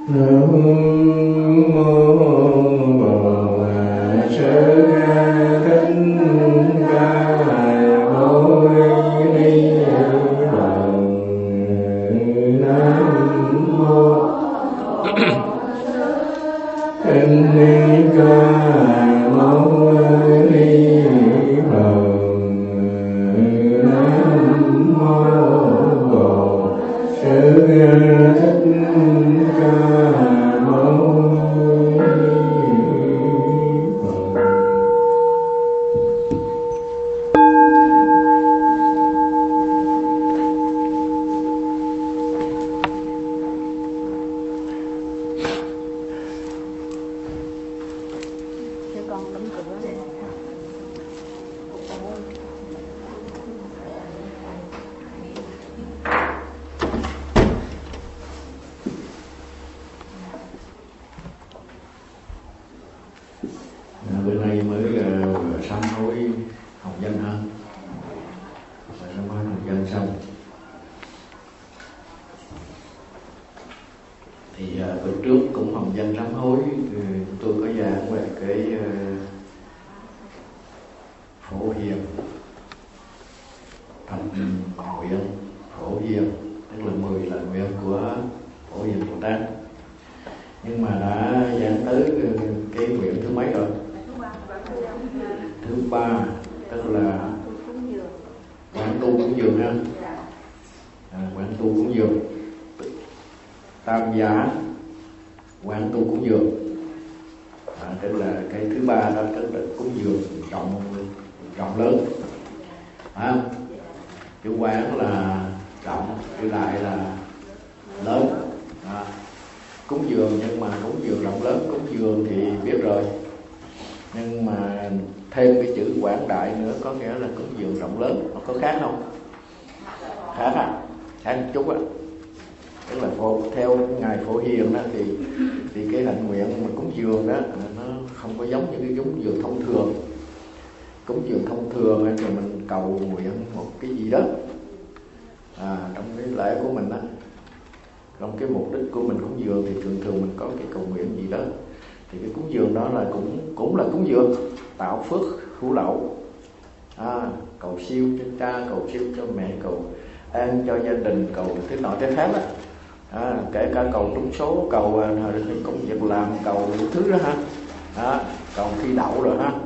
Cầu siêu cho cha, cầu siêu cho mẹ, cầu an cho gia đình, cầu thế nọ thế khác đó. Kể cả cầu trúng số, cầu công việc làm, cầu đủ thứ đó ha. Cầu thi đậu rồi ha.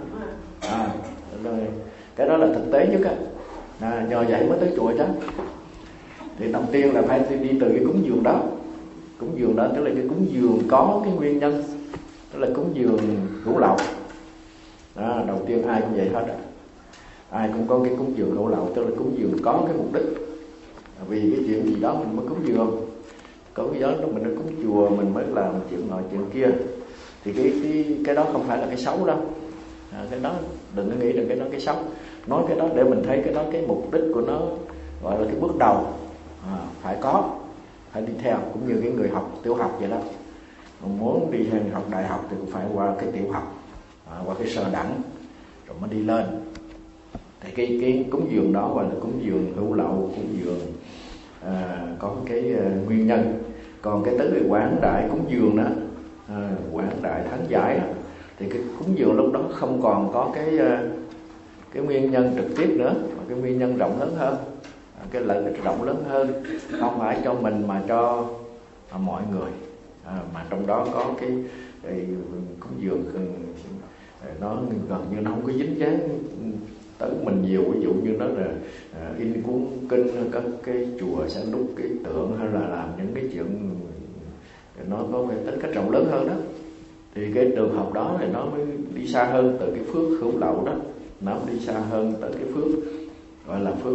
Cái đó là thực tế nhất á. Nhờ vậy mới tới chùa chứ. Thì đầu tiên là phải đi từ cái cúng dường đó. Cúng dường đó tức là cái cúng dường có cái nguyên nhân, tức là cúng dường hữu lậu. Đầu tiên ai cũng vậy hết á. Ai cũng có cái cúng dường hữu lậu, tức là cúng dường có cái mục đích. Vì cái chuyện gì đó mình mới cúng dường. Có cái đó mình mới cúng chùa, mình mới làm chuyện nọ chuyện kia. Thì cái đó không phải là cái xấu đâu. Cái đó đừng có nghĩ rằng cái đó cái xấu. Nói cái đó để mình thấy cái đó cái mục đích của nó gọi là cái bước đầu. Phải có, phải đi theo, cũng như cái người học tiểu học vậy đó. Muốn đi học đại học thì cũng phải qua cái tiểu học, qua cái sơ đẳng rồi mới đi lên. Thì cái cúng dường đó gọi là cúng dường hữu lậu, cúng dường có cái nguyên nhân. Còn cái tới quảng đại cúng dường đó, quảng đại thắng giải đó, thì cái cúng dường lúc đó không còn có cái nguyên nhân trực tiếp nữa, mà cái nguyên nhân rộng lớn hơn, cái lợi ích rộng lớn hơn, không phải cho mình mà cho mọi người. Mà trong đó có cái cúng dường nó gần như nó không có dính dáng tới mình nhiều. Ví dụ như nó là in cuốn kinh, các cái chùa sẽ đúc cái tượng, hay là làm những cái chuyện nó có cái tính cách rộng lớn hơn đó. Thì cái trường hợp đó thì nó mới đi xa hơn từ cái phước hữu lậu đó. Nó đi xa hơn tới cái phước gọi là phước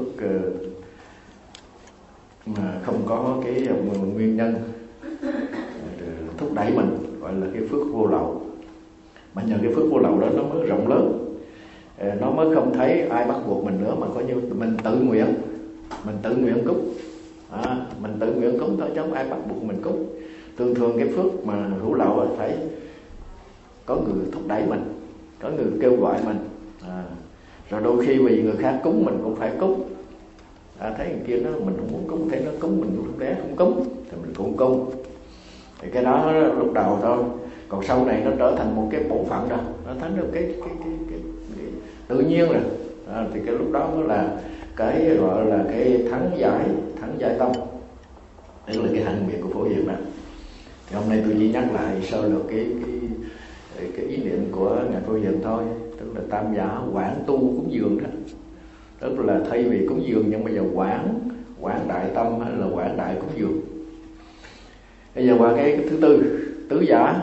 mà không có cái nguyên nhân thúc đẩy mình, gọi là cái phước vô lậu. Mà nhờ cái phước vô lậu đó nó mới rộng lớn, nó mới không thấy ai bắt buộc mình nữa, mà coi như mình tự nguyện cúng. Mình tự nguyện cúng thôi chứ không ai bắt buộc mình cúng. Thường cái phước mà hữu lậu là phải có người thúc đẩy mình, có người kêu gọi mình. Rồi đôi khi vì người khác cúng mình cũng phải cúng. Thấy người kia nó mình không muốn cúng, thấy nó cúng mình cũng không cúng thì mình cũng cúng. Thì cái đó lúc đầu thôi, còn sau này nó trở thành một cái bổn phận rồi, nó thành được cái tự nhiên rồi. Thì cái lúc đó mới là cái gọi là cái thắng giải tâm, đây là cái hạnh nguyện của Phổ Hiền đó. Thì hôm nay tôi chỉ nhắc lại sơ lược cái ý niệm của ngài Phổ Hiền thôi, tức là tam giả quảng tu cúng dường đó, tức là thay vì cúng dường nhưng bây giờ quảng đại tâm hay là quảng đại cúng dường. Bây giờ qua cái thứ tư, tứ giả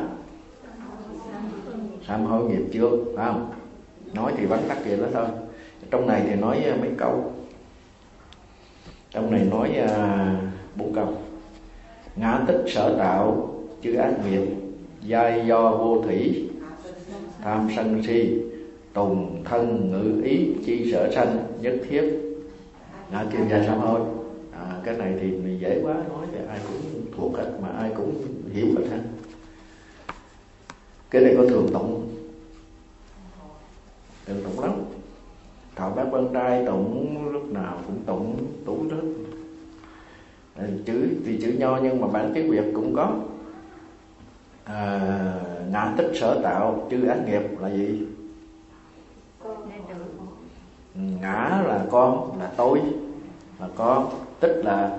sám hối nghiệp trước, phải không? Nói thì vắn tắt vậy đó thôi. Trong này thì nói mấy câu. Trong này nói 4 câu. Ngã tích sở tạo chư ác nghiệp, giai do vô thủy, tham sân si, tùng thân ngữ ý, chi sở sanh, nhất thiết chuyên gia sám hối. Cái này thì dễ quá, nói thì ai cũng thuộc hết, mà ai cũng hiểu hết ha. Cái này có thường tụng lắm. Thọ Bát Quan Trai tụng lúc nào cũng tụng hết. Chữ Nho nhưng mà bản tiếng Việt cũng có. Ngã tích sở tạo chư ác nghiệp là gì? Ngã là con, là tôi, là con. Tích là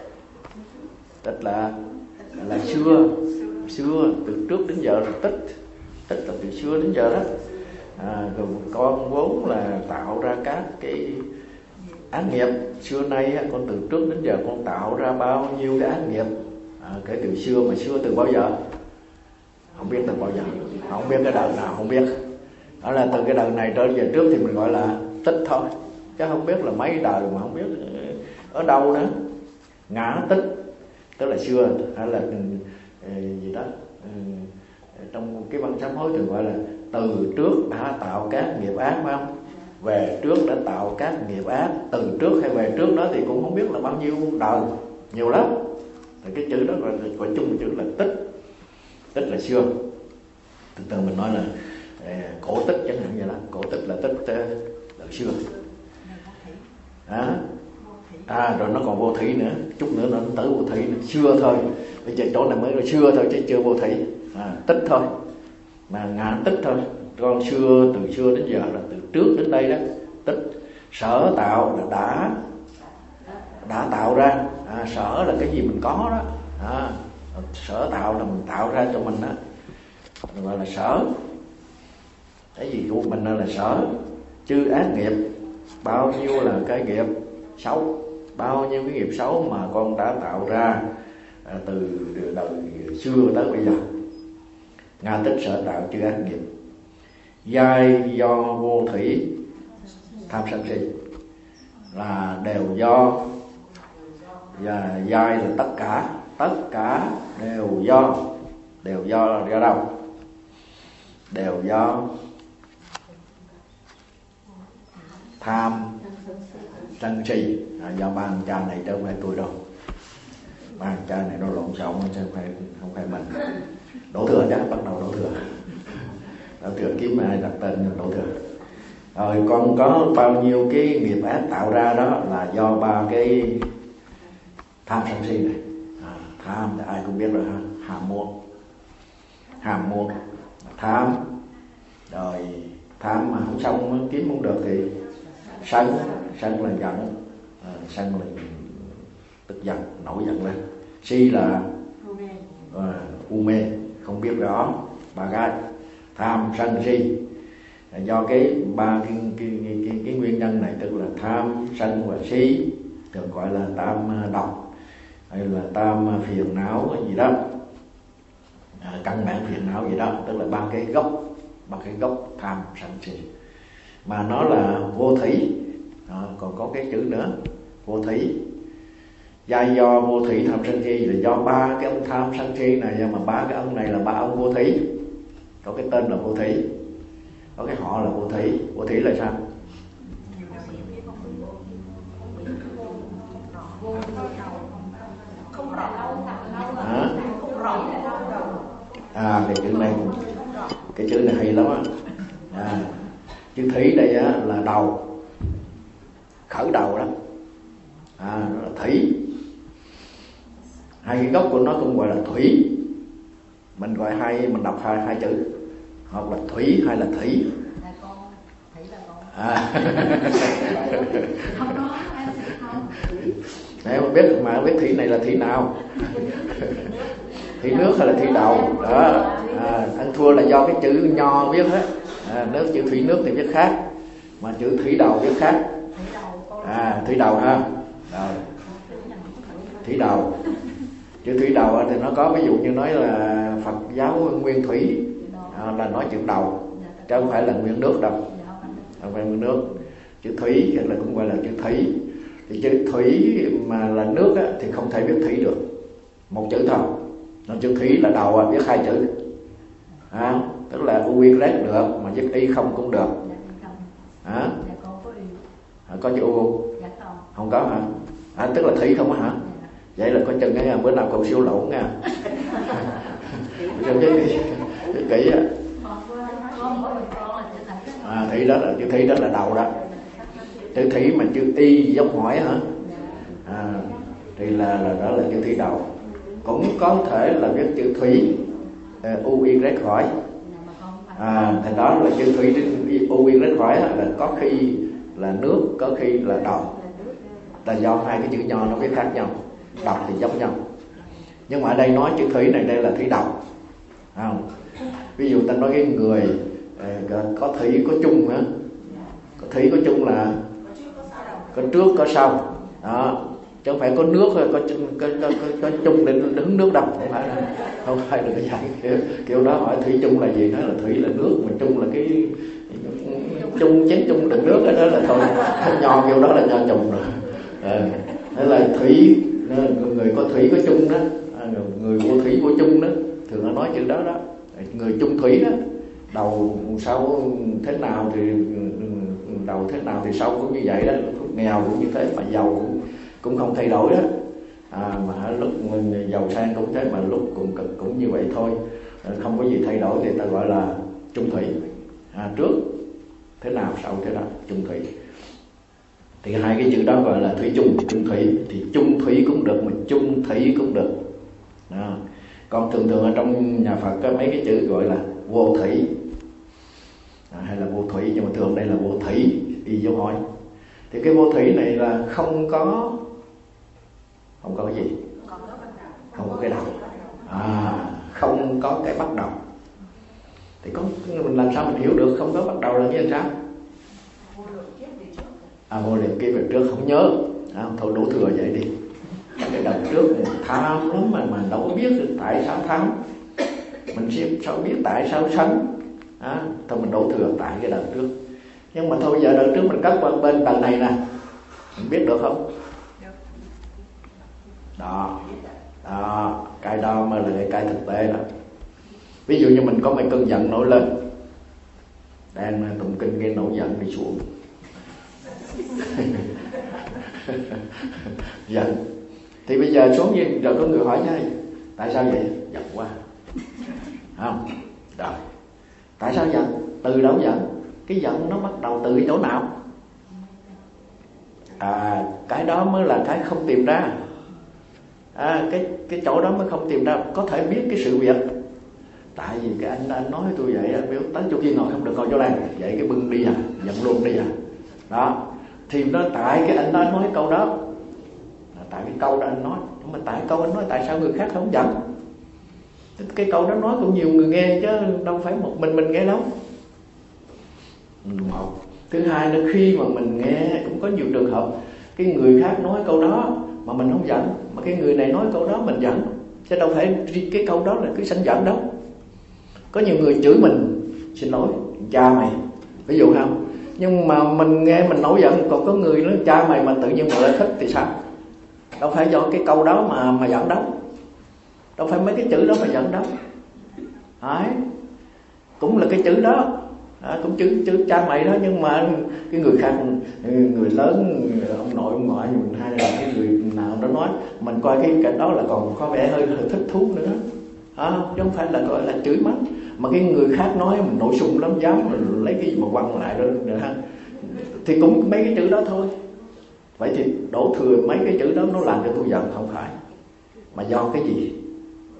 xưa từ trước đến giờ là tích là từ xưa đến giờ đó. Con vốn là tạo ra các cái ác nghiệp. Xưa nay con từ trước đến giờ con tạo ra bao nhiêu cái ác nghiệp, kể từ xưa, mà xưa từ bao giờ không biết, từ bao giờ không biết, cái đời nào không biết. Đó là từ cái đời này trở về trước thì mình gọi là tích thôi, chứ không biết là mấy đời, mà không biết ở đâu nữa. Ngã tích tức là xưa, hay là gì đó, trong cái văn sám hối thường gọi là từ trước đã tạo các nghiệp ác, phải không? Về trước đã tạo các nghiệp ác. Từ trước hay về trước đó thì cũng không biết là bao nhiêu đời, nhiều lắm. Thì cái chữ đó gọi chung chữ là tích là xưa. Từ mình nói là cổ tích chẳng hạn vậy đó. Cổ tích là tích đời xưa. Rồi nó còn vô thủy nữa, chút nữa nó tới vô thủy nữa. Xưa thôi, bây giờ chỗ này mới là xưa thôi chứ chưa vô thủy. Tích thôi, mà ngã tích thôi. Con xưa, từ xưa đến giờ là từ trước đến đây đó. Tích sở tạo là đã tạo ra. Sở là cái gì mình có đó. Sở tạo là mình tạo ra cho mình đó, gọi là sở. Cái gì của mình là sở. Chư ác nghiệp, bao nhiêu là cái nghiệp xấu, bao nhiêu cái nghiệp xấu mà con đã tạo ra từ đời xưa tới bây giờ. Ngã tích sở tạo chư ác nghiệp, giai do vô thủy, tham sân si là đều do. Và giai là tất cả đều do là do đâu? Đều do tham sân si. Do ba anh cha này chứ không phải tôi đâu. Ba anh cha này nó lộn xộn chứ không phải mình. Đổ thừa chứ, bắt đầu đổ thừa kiếm ai đặt tên đổ thừa. Rồi con có bao nhiêu cái nghiệp ác tạo ra đó là do ba cái tham sân si này. Tham thì ai cũng biết rồi ha, hàm muôn tham. Rồi tham mà không xong, kiếm không được thì sân là giận, sân là tức giận, nổi giận lên. Si là u mê, không biết rõ. Ba cái tham sân si là do cái ba cái nguyên nhân này, tức là tham sân và si, thường gọi là tam độc hay là tam phiền não gì đó, căn bản phiền não gì đó, tức là ba cái gốc tham sân si. Mà nó là vô thủy. Còn có cái chữ nữa, vô thủy. Giai do vô thủy tham sân si là do ba cái ông tham sân si này, mà ba cái ông này là ba ông vô thủy. Có cái tên là vô thủy, có cái họ là vô thủy. Vô thủy là sao? Cái chữ này hay lắm á. Chữ thủy đây là đầu, khởi đầu đó. Nó là thủy. Hai cái gốc của nó cũng gọi là thủy. mình gọi hai, mình đọc hai chữ, hoặc là thủy hay là thủy. Không có em không. Để mà biết thủy này là thủy nào, thủy nước hay là thủy đầu đó. Ăn thua là do cái chữ nho viết hết. Nước chữ thủy nước thì viết khác, mà chữ thủy đầu viết khác. Thủy đầu ha. Rồi. Thủy đầu. Chữ thủy đầu thì nó có, ví dụ như nói là Phật giáo nguyên thủy là nói chữ đầu, chứ không phải là nguyên nước đâu, không phải nguyên nước. Chữ thủy là cũng gọi là chữ thủy. Thì chữ thủy mà là nước á, thì không thể viết thủy được, một chữ thôi. Nó chữ thủy là đầu viết hai chữ, tức là u y rét được, mà viết y không cũng được. Có chữ u không có hả? Tức là thủy không hả? Vậy là có chừng bữa nào cậu siêu lộn nha. Kỹ á. Thủy đó là chữ thủy, đó là đầu đó. Chữ thủy mà chữ y giống hỏi hả? Thì là đó là chữ thủy đầu. Cũng có thể là viết chữ thủy u y rét khỏi. Thì đó là chữ thủy u y rét khỏi là có khi là nước, có khi là đầu. Là do hai cái chữ nho nó viết khác nhau, đọc thì giống nhau. Nhưng mà ở đây nói chữ thủy này đây là thủy đầu. Ví dụ ta nói cái người có thủy có chung á, có thủy có chung là có trước có sau đó, chứ không phải có nước có chung để đứng nước đâu, không phải được cái dạng kiểu đó. Hỏi thủy chung là gì? Nói là thủy là nước, mà chung là cái chung chén chung đựng nước đó là thôi. Nho kiểu đó là nho trùng rồi. Thế là thủy, người có thủy có chung đó, người vô thủy vô chung đó, thường nó nói chữ đó đó. Người chung thủy đó, đầu sau thế nào thì đầu thế nào thì sau cũng như vậy đó. Nghèo cũng như thế, mà giàu cũng không thay đổi đó. Mà lúc mình giàu sang cũng thế, mà lúc cũng như vậy thôi, không có gì thay đổi, thì ta gọi là chung thủy. Trước thế nào sau thế nào, chung thủy. Thì hai cái chữ đó gọi là thủy chung, chung thủy. Thì chung thủy cũng được, mà chung thủy cũng được. Còn thường ở trong nhà Phật có mấy cái chữ gọi là vô thủy hay là vô thủy, nhưng mà thường đây là vô thủy, y dấu hỏi. Thì cái vô thủy này là không có cái gì, không có cái đầu, không có cái bắt đầu. Thì mình làm sao mình hiểu được không có bắt đầu là như sao? Vô lượng kiếp về trước không nhớ, thôi đổ thừa vậy đi. Cái đợt trước mình tham lắm mà đâu có biết được tại sao tham. Mình sao biết tại sao sân. Thôi mình đổ thừa tại cái đợt trước. Nhưng mà thôi giờ đợt trước mình cất qua bên đợt này nè, mình biết được không? Đó, cái đó mới là cái thực tế đó. Ví dụ như mình có mấy cơn giận nổi lên, đang tụng kinh cái nổi giận đi xuống. Giận thì bây giờ xuống như rồi có người hỏi nhau tại sao vậy? Giận quá, không? Rồi, tại sao giận? Từ đâu giận? Cái giận nó bắt đầu từ cái chỗ nào? Cái đó mới là cái không tìm ra. Cái chỗ đó mới không tìm ra. Có thể biết cái sự việc. Tại vì cái anh nói tôi vậy, anh biểu tới chỗ kia ngồi không được, ngồi chỗ này, vậy cái bưng đi giận luôn đi đó. Thì nó tại cái anh nói câu đó, tại cái câu đó anh nói. Nhưng mà tại câu anh nói tại sao người khác không giận? Cái câu đó nói cũng nhiều người nghe chứ đâu phải một mình nghe đâu. Một. Thứ hai là khi mà mình nghe cũng có nhiều trường hợp cái người khác nói câu đó mà mình không giận, mà cái người này nói câu đó mình giận, chứ đâu phải cái câu đó là cứ sanh giận đâu. Có nhiều người chửi mình, xin lỗi cha mày, ví dụ không, nhưng mà mình nghe mình nổi giận. Còn có người nói cha mày mà tự nhiên mình lại thích thì sao? Đâu phải do cái câu đó mà giận đâu, đâu phải mấy cái chữ đó mà giận đâu. Đấy, cũng là cái chữ đó, cũng chữ cha mày đó, nhưng mà cái người khác, người lớn, ông nội ông ngoại mình, hay là cái người nào đó nói, mình coi cái đó là còn có vẻ hơi thích thú nữa, chứ không phải là gọi là chửi mắng. Mà cái người khác nói mình nổi sung lắm, dám mình lấy cái gì mà quăng lại đó thì cũng mấy cái chữ đó thôi. Vậy thì đổ thừa mấy cái chữ đó nó làm cho tôi giận không phải, mà do cái gì?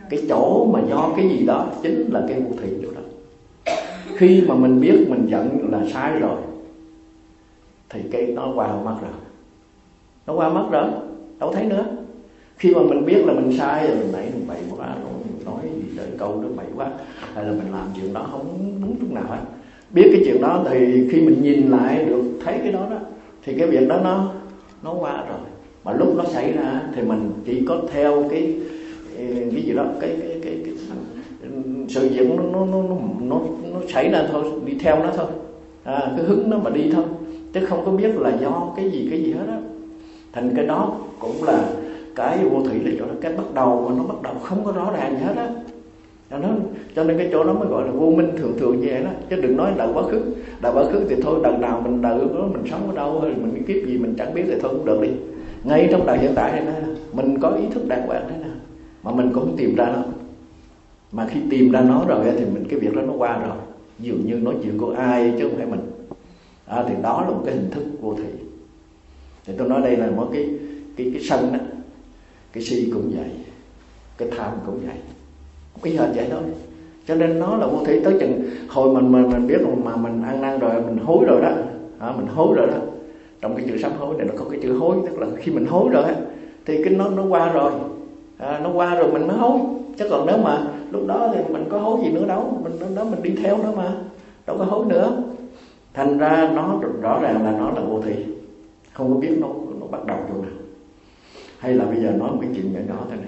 Cái chỗ mà do cái gì đó chính là cái vô thủy chỗ đó. Khi mà mình biết mình giận là sai rồi thì cái nó qua mất rồi. Nó qua mất rồi, đâu thấy nữa. Khi mà mình biết là mình sai rồi, mình nãy mình bậy quá, nói gì tới câu đó bậy quá, hay là mình làm chuyện đó không đúng chút nào hết. Biết cái chuyện đó thì khi mình nhìn lại được thấy cái đó đó, thì cái việc đó nó qua rồi. Mà lúc nó xảy ra thì mình chỉ có theo cái gì đó, cái sự việc nó xảy ra thôi, đi theo nó thôi, cái hứng nó mà đi thôi, chứ không có biết là do cái gì hết á. Thành cái đó cũng là cái vô thủy là chỗ đó, cái bắt đầu mà nó bắt đầu không có rõ ràng gì hết á. Cho nên cái chỗ đó mới gọi là vô minh thường như vậy đó. Chứ đừng nói đời quá khứ. Đời quá khứ thì thôi, đời nào mình đời đó mình sống ở đâu, hay mình cái kiếp gì mình chẳng biết thì thôi cũng được đi. Ngay trong đời hiện tại này nè, mình có ý thức đàng hoàng thế nào mà mình cũng không tìm ra nó. Mà khi tìm ra nó rồi thì mình cái việc đó nó qua rồi. Dường như nói chuyện của ai chứ không phải mình. Thì đó là một cái hình thức vô thủy. Thì tôi nói đây là một cái sân đó. Cái si cũng vậy, cái tham cũng vậy, ý hệt vậy thôi. Cho nên nó là vô thủy. Tới chừng hồi mình biết mà mình ăn năn rồi, mình hối rồi đó, mình hối rồi đó. Trong cái chữ sám hối này nó có cái chữ hối, tức là khi mình hối rồi thì cái nó qua rồi, nó qua rồi mình mới hối. Chứ còn nếu mà lúc đó thì mình có hối gì nữa đâu, mình đi theo nó mà đâu có hối nữa. Thành ra nó rõ ràng là nó là vô thủy, không có biết nó bắt đầu chỗ nào. Hay là bây giờ nói một cái chuyện nhỏ nhỏ thôi nè.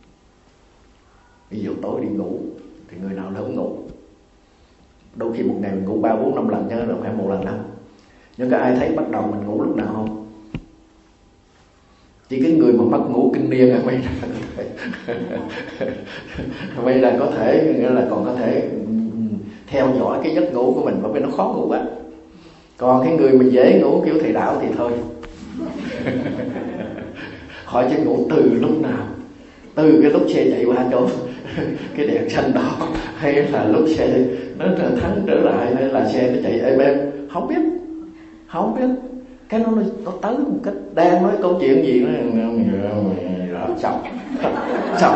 Ví dụ tối đi ngủ thì người nào không ngủ, đôi khi một ngày mình ngủ 3, 4, 5 lần chứ đâu phải một lần đâu. Nhưng có ai thấy bắt đầu mình ngủ lúc nào không? Chỉ cái người mà mất ngủ kinh niên bây giờ có thể, nghĩa là còn có thể theo dõi cái giấc ngủ của mình, bởi vì nó khó ngủ quá. Còn cái người mà dễ ngủ kiểu thầy đạo thì thôi họ chỉ ngủ từ lúc nào, từ cái lúc xe chạy qua chỗ cái đèn xanh đỏ, hay là lúc xe nó thắng trở lại, hay là xe nó chạy êm êm, không biết. Cái nó tới một cách đang nói câu chuyện gì nó sọc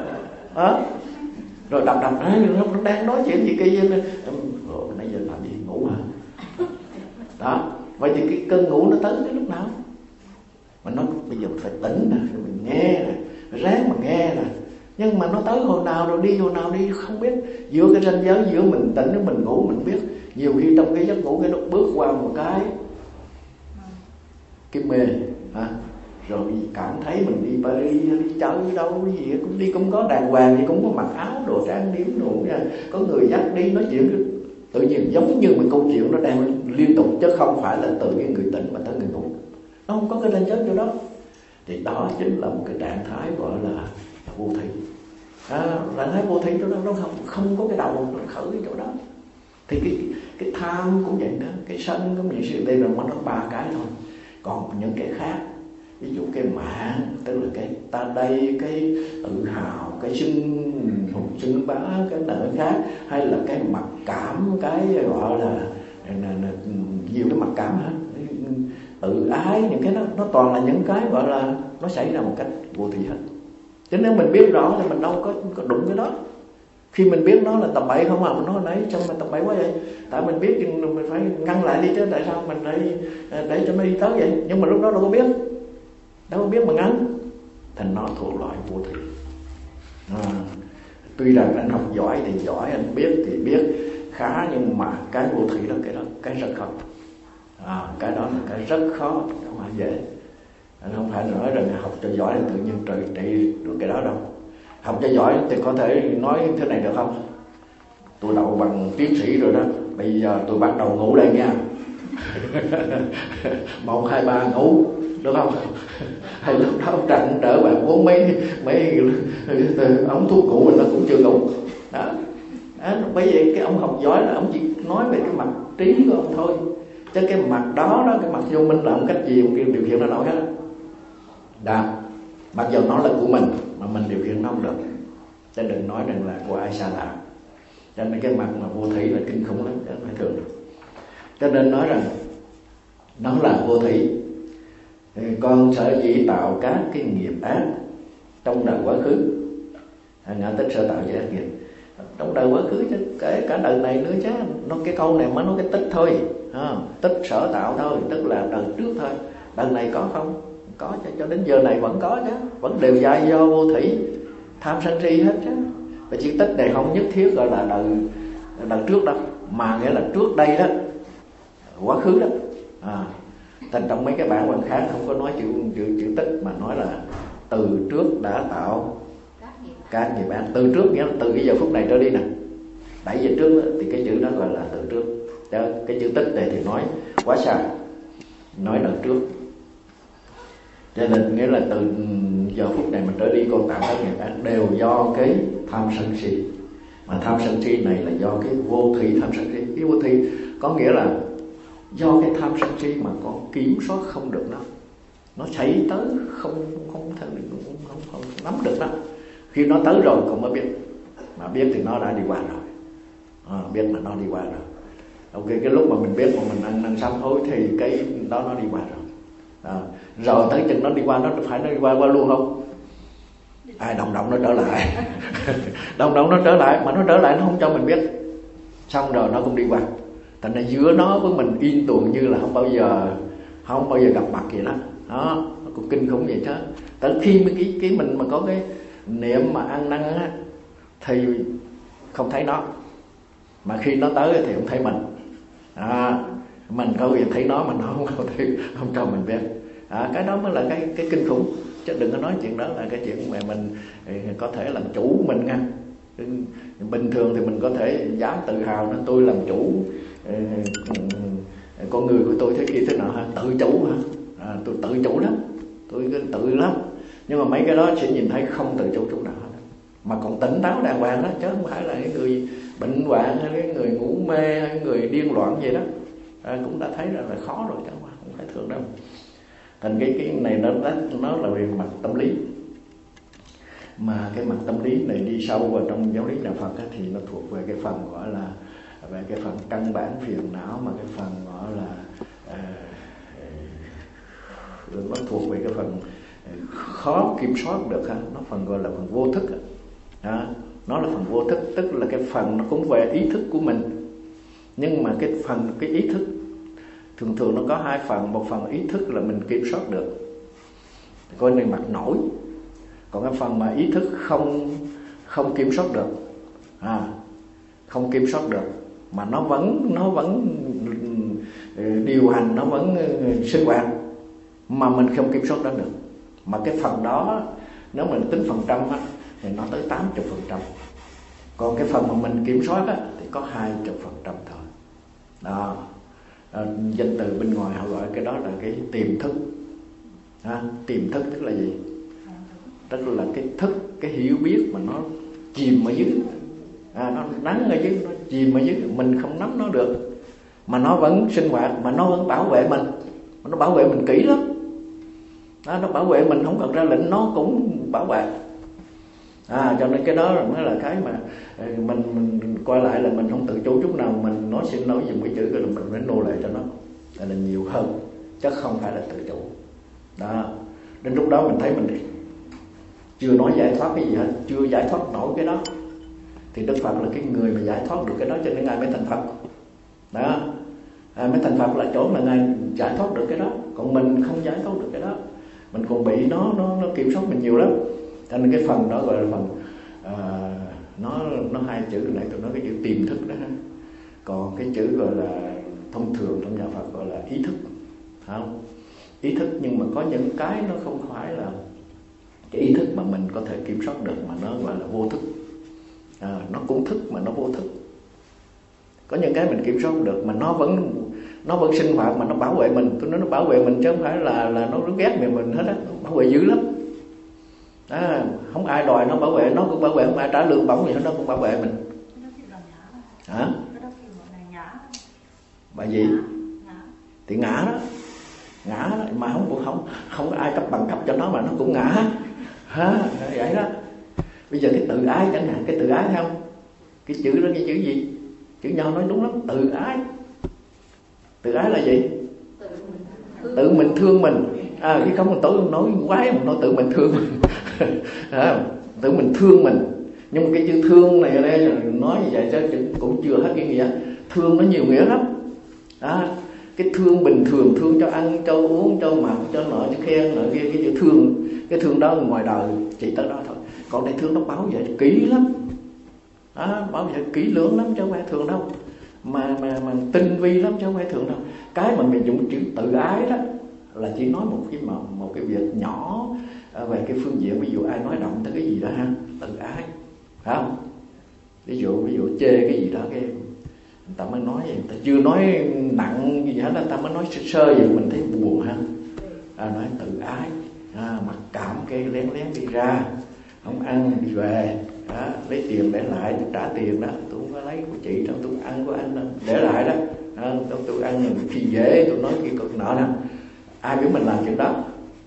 rồi đập nó đang nói chuyện gì kia nãy giờ làm gì ngủ hả đó. Vậy thì cái cơn ngủ nó tới cái lúc nào? Mà nó bây giờ phải tỉnh nè, mình nghe nè, ráng mà nghe nè. Nhưng mà nó tới hồi nào rồi đi, hồi nào đi không biết. Giữa cái ranh giới giữa mình tỉnh với mình ngủ mình biết. Nhiều khi trong cái giấc ngủ cái nó bước qua một cái mê rồi cảm thấy mình đi Paris, đi chơi đâu cái gì cũng đi, cũng có đàng hoàng, thì cũng có mặc áo đồ trang điểm đồ, có người dắt đi nói chuyện, tự nhiên giống như một câu chuyện nó đang liên tục, chứ không phải là từ cái người tỉnh mà tới người ngủ. Nó không có cái ranh giới chỗ đó. Thì đó chính là một cái trạng thái gọi là vô thủy. Trạng thái vô thủy chỗ đó nó không có cái đầu nó khởi cái chỗ đó. Thì cái tham cũng vậy nữa, cái sân cũng vậy. Sự đây là nó 3 cái thôi. Còn những cái khác, ví dụ cái mạng, tức là cái ta đây, cái tự hào, cái xưng bá, cái nợ khác, hay là cái mặc cảm, cái gọi là nhiều cái mặc cảm hết, tự ái, những cái đó nó toàn là những cái gọi là nó xảy ra một cách vô thủy hết. Cho nên mình biết rõ thì mình đâu có đụng cái đó. Khi mình biết nó là tầm bậy không mình nói nãy trong mình tầm bậy quá vậy, tại mình biết thì mình phải ngăn lại đi chứ, tại sao mình để cho nó đi tới vậy? Nhưng mà lúc đó đâu có biết mà ngăn, thành nó thuộc loại vô thủy. Tuy rằng anh học giỏi thì giỏi, anh biết thì biết khá, nhưng mà cái vô thủy là cái rất khó. Cái đó là cái rất khó, không phải dễ. Anh không phải nói rằng học cho giỏi là tự nhiên trời trị được cái đó đâu. Học cho giỏi thì có thể nói thế này được không? Tôi đậu bằng tiến sĩ rồi đó, bây giờ tôi bắt đầu ngủ đây nha. 1, 2, 3 ngủ, được không? Hay lúc đó trận đỡ bạn uống mấy ống thuốc ngủ mình nó cũng chưa ngủ đó. Bởi vậy cái ông học giỏi là ông chỉ nói về cái mặt trí của ông thôi, chứ cái mặt đó cái mặt vô minh là một cách gì ông điều khiển nó nổi hết đó. Mặc dù nó là của mình mà mình điều khiển nó không được, chứ đừng nói rằng là của ai xa lạ. Cho nên cái mặt mà vô thủy là kinh khủng lắm, chứ không phải thường được. Cho nên nói rằng nó là vô thủy. Con sở dĩ tạo các cái nghiệp ác trong đời quá khứ, ngã tích sở tạo giải ác nghiệp. Trong đời quá khứ chứ kể cả đời này nữa chứ, nó cái câu này mới nói cái tích thôi, tích sở tạo thôi, tức là đời trước thôi. Đời này có không? Có chứ, cho đến giờ này vẫn có chứ, vẫn đều do vô thủy tham sân si hết chứ. Và chữ tích này không nhất thiết gọi là đời trước đâu, mà nghĩa là trước đây đó, quá khứ đó. Thành trong mấy cái bản khác không có nói chữ tích, mà nói là từ trước đã tạo các nghiệp ác. Từ trước nghĩa là từ cái giờ phút này trở đi nè, 7 giờ trước đó, thì cái chữ đó gọi là từ trước. Cái chữ tích này thì nói quá xa, nói đời trước. Cho nên nghĩa là từ giờ phút này mình trở đi con tạo các nghiệp ác đều do cái tham sân si. Mà tham sân si này là do cái vô thủy tham sân si. Cái vô thủy có nghĩa là do cái tham sân si mà con kiểm soát không được nó xảy tới không nắm được nó. Khi nó tới rồi con mới biết, mà biết thì nó đã đi qua rồi. Biết là nó đi qua rồi. Ok, cái lúc mà mình biết mà mình ăn sám hối thì cái đó nó đi qua rồi. Rồi tới chừng nó đi qua, nó phải nó đi qua luôn không? Động nó trở lại. Động nó trở lại, mà nó trở lại nó không cho mình biết. Xong rồi nó cũng đi qua. Thành ra giữa nó với mình yên tuần như là không bao giờ gặp mặt vậy đó. Nó cũng kinh khủng vậy chứ. Tới khi cái mình mà có cái niệm mà ăn năn á, thì không thấy nó. Mà khi nó tới thì không thấy mình. Mình có việc thấy nó mà nó không cho mình biết. Cái đó mới là cái kinh khủng. Chứ đừng có nói chuyện đó là cái chuyện mà mình có thể làm chủ mình nha. Bình thường thì mình có thể dám tự hào nói tôi làm chủ con người của tôi thế kia thế nào ha, tự chủ ha. Tôi tự chủ lắm, tôi tự lắm. Nhưng mà mấy cái đó sẽ nhìn thấy không tự chủ chút nào hết, mà còn tỉnh táo đàng hoàng đó, chứ không phải là cái người bệnh hoạn hay cái người ngủ mê hay người điên loạn vậy đó. Cũng đã thấy là khó rồi chứ không phải thường đâu. Thành cái này nó là về mặt tâm lý. Mà cái mặt tâm lý này đi sâu vào trong giáo lý đạo Phật á, thì nó thuộc về cái phần gọi là về cái phần căn bản phiền não, mà cái phần gọi là nó thuộc về cái phần khó kiểm soát được ha. Nó phần gọi là phần vô thức đó. Nó là phần vô thức, tức là cái phần nó cũng về ý thức của mình. Nhưng mà cái ý thức thường nó có hai phần. Một phần ý thức là mình kiểm soát được, coi này mặt nổi. Còn cái phần mà ý thức không kiểm soát được, không kiểm soát được, mà nó vẫn điều hành, nó vẫn sinh hoạt, mà mình không kiểm soát đó được. Mà cái phần đó nếu mình tính phần trăm á, thì nó tới 80%. Còn cái phần mà mình kiểm soát á, thì có 20% thôi. Đó. Danh từ bên ngoài họ gọi cái đó là cái tiềm thức. Tiềm thức tức là gì? Tức là cái thức, cái hiểu biết mà nó chìm ở dưới, nó nắng ở dưới, nó chìm ở dưới, mình không nắm nó được, mà nó vẫn sinh hoạt, mà nó vẫn bảo vệ mình. Nó bảo vệ mình kỹ lắm. Nó bảo vệ mình, không cần ra lệnh nó cũng bảo vệ. Cho nên cái đó mới là cái mà mình coi lại là mình không tự chủ chút nào. Mình nói xin nói dùng cái chữ là mình phải nô lệ cho nó là nhiều hơn, chứ không phải là tự chủ đó. Đến lúc đó mình thấy mình chưa nói giải thoát cái gì hết, chưa giải thoát nổi cái đó, thì Đức Phật là cái người mà giải thoát được cái đó, cho nên Ngài mới thành Phật đó. Mới thành Phật là chỗ là Ngài giải thoát được cái đó. Còn mình không giải thoát được cái đó, mình còn bị nó kiểm soát mình nhiều lắm. Cho nên cái phần đó gọi là phần nó hai chữ này tụi nó cái chữ tiềm thức đó. Còn cái chữ gọi là thông thường trong nhà Phật gọi là ý thức, không? Ý thức, nhưng mà có những cái nó không phải là cái ý thức mà mình có thể kiểm soát được, mà nó gọi là vô thức. Nó cũng thức mà nó vô thức. Có những cái mình kiểm soát được mà nó vẫn sinh hoạt, mà nó bảo vệ mình. Tôi nói nó bảo vệ mình chứ không phải là nó ghét mình hết á. Bảo vệ dữ lắm. Không ai đòi nó bảo vệ, nó cũng bảo vệ. Không ai trả lương bổng gì hết, nó cũng bảo vệ mình. Hả? Bài gì? Thì ngã đó. Ngã đó, mà không có ai cấp bằng cấp cho nó mà nó cũng ngã. Vậy đó. Bây giờ cái tự ái chẳng hạn, cái tự ái thấy không? Cái chữ đó cái chữ gì? Chữ Nho nói đúng lắm, tự ái. Tự ái là gì? Tự mình thương mình. Chứ không mình nói quái, mình nói tự mình thương mình. Tự mình thương mình. Nhưng mà cái chữ thương này ở đây nói như vậy chứ cũng chưa hết cái nghĩa. Thương nó nhiều nghĩa lắm. Cái thương bình thường, thương cho ăn, cho uống, cho mặc, cho nọ, cho khen nọ kia. Cái chữ thương, cái thương đó ngoài đời chỉ tới đó thôi. Còn đây thương nó bảo vệ kỹ lắm, bảo vệ kỹ lưỡng lắm chứ không phải thường đâu. Mà tinh vi lắm chứ không phải thường đâu. Cái mà mình dùng chữ tự ái đó là chỉ nói một cái việc nhỏ về cái phương diện. Ví dụ ai nói động tới cái gì đó ha, tự ái, phải không? Ví dụ chê cái gì đó, cái người ta mới nói, người ta chưa nói nặng gì hết, người ta mới nói sơ vậy mình thấy buồn ha. Nói tự ái, mặc cảm cái lén đi ra, không ăn đi về, lấy tiền để lại, trả tiền đó, tôi không có lấy của chị đâu, tôi ăn của anh đâu, để lại đó, tôi ăn khi dễ, tôi nói cái cực nọ nè. Ai biết mình làm chuyện đó?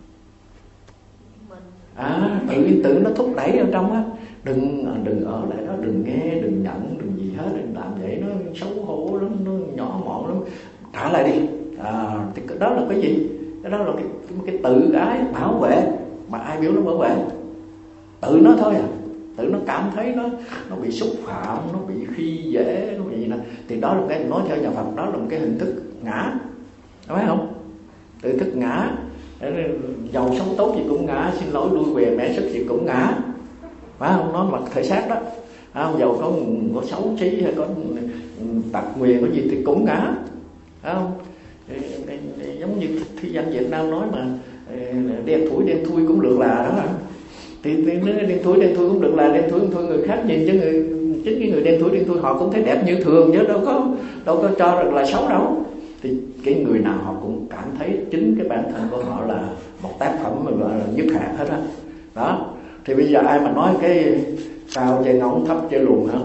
Tự nó thúc đẩy ở trong á. Đừng ở lại đó, đừng nghe, đừng nhận, đừng gì hết, đừng làm vậy, nó xấu hổ lắm, nó nhỏ mọn lắm, trả lại đi. Thì đó là cái gì? Cái đó là cái tự ái bảo vệ. Mà ai biểu nó bảo vệ? Tự nó thôi à. Tự nó cảm thấy nó bị xúc phạm, nó bị khi dễ, nó bị gì nè. Thì đó là cái nói theo nhà Phật, đó là một cái hình thức ngã, phải không? Tự thức ngã. Giàu sống tốt gì cũng ngã, xin lỗi đuôi về mẹ sức gì cũng ngã, phải không? Nói mặt thể xác đó, giàu có xấu xí hay có tật nguyền có gì thì cũng ngã, phải không? Giống như thi văn Việt Nam nói mà đen thui cũng được là đó. Thì nếu đen thui cũng được là đen thui người khác nhìn chứ chính cái người đen thui họ cũng thấy đẹp như thường chứ đâu có cho rằng là xấu đâu. Thì cái người nào họ cũng cảm thấy chính cái bản thân của họ là một tác phẩm mà gọi là nhất hạt hết á. Đó. Thì bây giờ ai mà nói cái cao chê ngỗng, thấp chê lùn hả?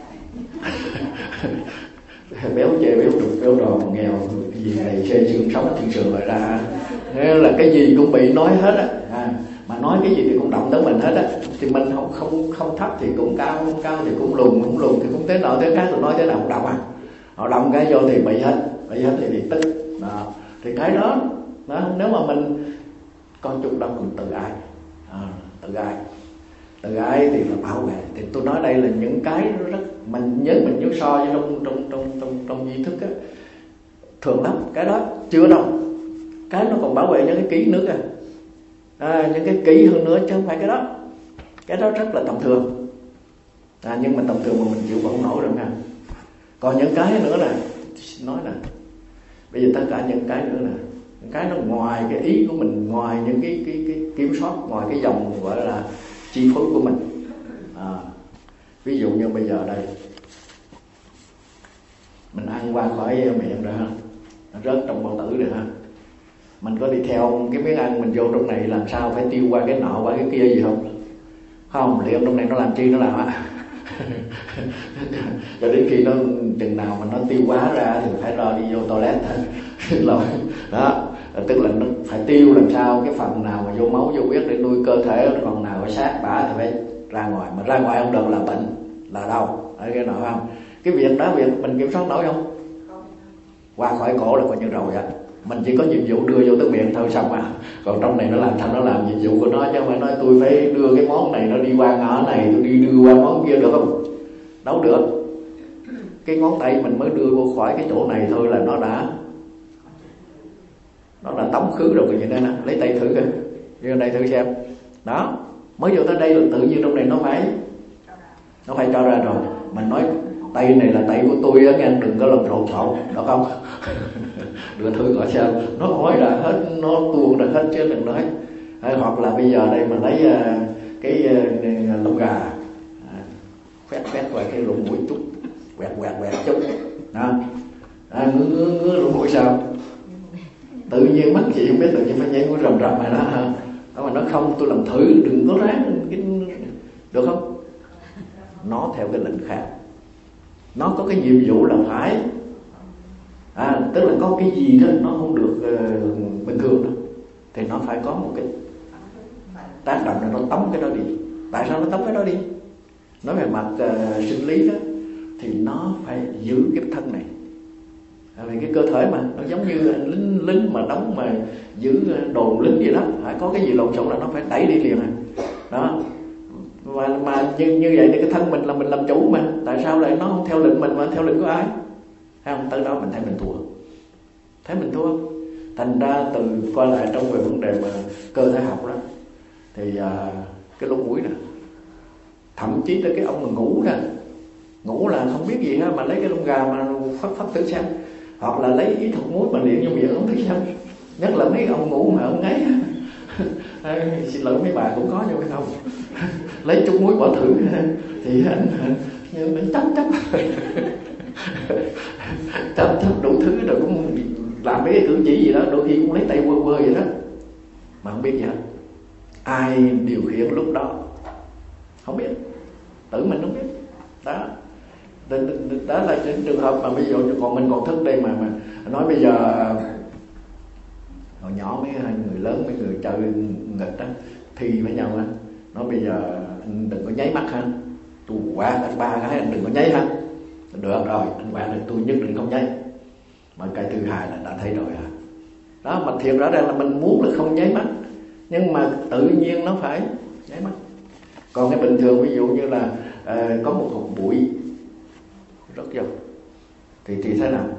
Béo chê béo đục, béo đòn, nghèo gì này chê xương sống thiên sườn lại ra. Nên là cái gì cũng bị nói hết á. Mà nói cái gì thì cũng động tới mình hết á. Thì mình không thấp thì cũng cao, không cao thì cũng lùn thì cũng thế nọ thế khác, rồi nói thế nào cũng động à. Họ động cái vô thì bị hết thì tức. Đó. Thì cái đó nếu mà mình con chút đó cũng tự ái. Tự ái thì là bảo vệ. Thì tôi nói đây là những cái rất mình nhớ so với trong di thức á, thường lắm. Cái đó chưa đâu, cái nó còn bảo vệ những cái kỹ nữa kìa. Những cái kỹ hơn nữa chứ không phải cái đó rất là tầm thường. Nhưng mà tầm thường mà mình chịu không nổi rồi nha. Còn những cái nữa nè, nói nè, bây giờ tất cả những cái nữa nè, những cái nó ngoài cái ý của mình, ngoài những cái kiểm soát, ngoài cái dòng gọi là chi phối của mình. Ví dụ như bây giờ đây mình ăn qua khỏi miệng rồi ha, nó rớt trong bao tử rồi ha, mình có đi theo cái miếng ăn mình vô trong này làm sao phải tiêu qua cái nọ qua cái kia gì không? Không, liệu trong này nó làm chi nó làm á. Cho đến khi nó chừng nào mà nó tiêu hóa ra thì phải lo đi vô toilet thôi. Đó, tức là nó phải tiêu làm sao cái phần nào mà vô máu vô huyết để nuôi cơ thể, còn nào phải sát bả thì phải ra ngoài, mà ra ngoài không được là bệnh, là đau, cái nọ không? Cái việc đó mình kiểm soát nổi không? Qua khỏi cổ là coi như rồi á. Mình chỉ có nhiệm vụ đưa vô tới miệng thôi xong à. Còn trong này nó làm sao nó làm nhiệm vụ của nó, chứ không phải nói tôi phải đưa cái món này nó đi qua ngõ này, tôi đi đưa qua món kia được không? Đâu được. Cái ngón tay mình mới đưa vô khỏi cái chỗ này thôi là nó đã tống khứ rồi. Vậy nên lấy tay thử kìa, đưa đây thử xem. Đó, mới vô tới đây là tự nhiên trong này nó phải cho ra rồi. Mình nói tay này là tay của tôi á nghe, đừng có làm lộn xộn, được không? Đưa thử gọi xem, nó hỏi ra hết, nó tuôn ra hết chứ đừng nói. Hoặc là bây giờ đây mà lấy cái lông gà, quét qua cái lỗ mũi chút, quẹt chút, đó, ngứa lỗ mũi sao? Tự nhiên mắt chị không biết, tự nhiên phải nhảy mũi rầm này đó ha. Mà nó không, tôi làm thử, đừng có ráng, được không? Nó theo cái lệnh khác, nó có cái nhiệm vụ là phải, tức là có cái gì đó nó không được bình thường đâu, thì nó phải có một cái tác động để nó tống cái đó đi. Tại sao nó tống cái đó đi? Nói về mặt sinh lý đó, thì nó phải giữ cái thân này. Vì cái cơ thể mà nó giống như lính mà đóng mà giữ đồn lính gì đó, phải có cái gì lộn xộn là nó phải đẩy đi liền. Đó, Mà như vậy thì cái thân mình là mình làm chủ mà, tại sao lại nó không theo lệnh mình mà theo lệnh của ai? Thấy không? Tới đó mình thấy mình thua, thấy mình thua. Thành ra từ coi lại trong về vấn đề mà cơ thể học đó, thì cái lỗ mũi nè, thậm chí tới cái ông mà ngủ nè, ngủ là không biết gì hết mà lấy cái lông gà mà phát thử xem, hoặc là lấy ý thuật muối mà liệm vô miệng không thử xem. Nhất là mấy ông ngủ mà ông ngáy xin lỗi mấy bà cũng có nhưng phải không lấy chút muối bỏ thử thì anh chấp đủ thứ rồi cũng làm mấy cái cử chỉ gì đó, đôi khi cũng lấy tay quơ quơ vậy đó mà không biết gì hết. Ai điều khiển lúc đó không biết, tự mình không biết. Đó là cái trường hợp mà ví dụ còn mình còn thức đây mà nói bây giờ hồi nhỏ mấy người lớn, mấy người chơi nghịch đó thi với nhau á, nói bây giờ anh đừng có nháy mắt ha, tôi quát anh 3 cái anh đừng có nháy ha. Được rồi, anh quát được tôi nhất định không nháy. Mà cái thứ hai là đã thấy rồi à. Đó, mà thiệt rõ ràng là mình muốn là không nháy mắt, nhưng mà tự nhiên nó phải nháy mắt. Còn cái bình thường ví dụ như là có một hột bụi rất dầu thì thế nào?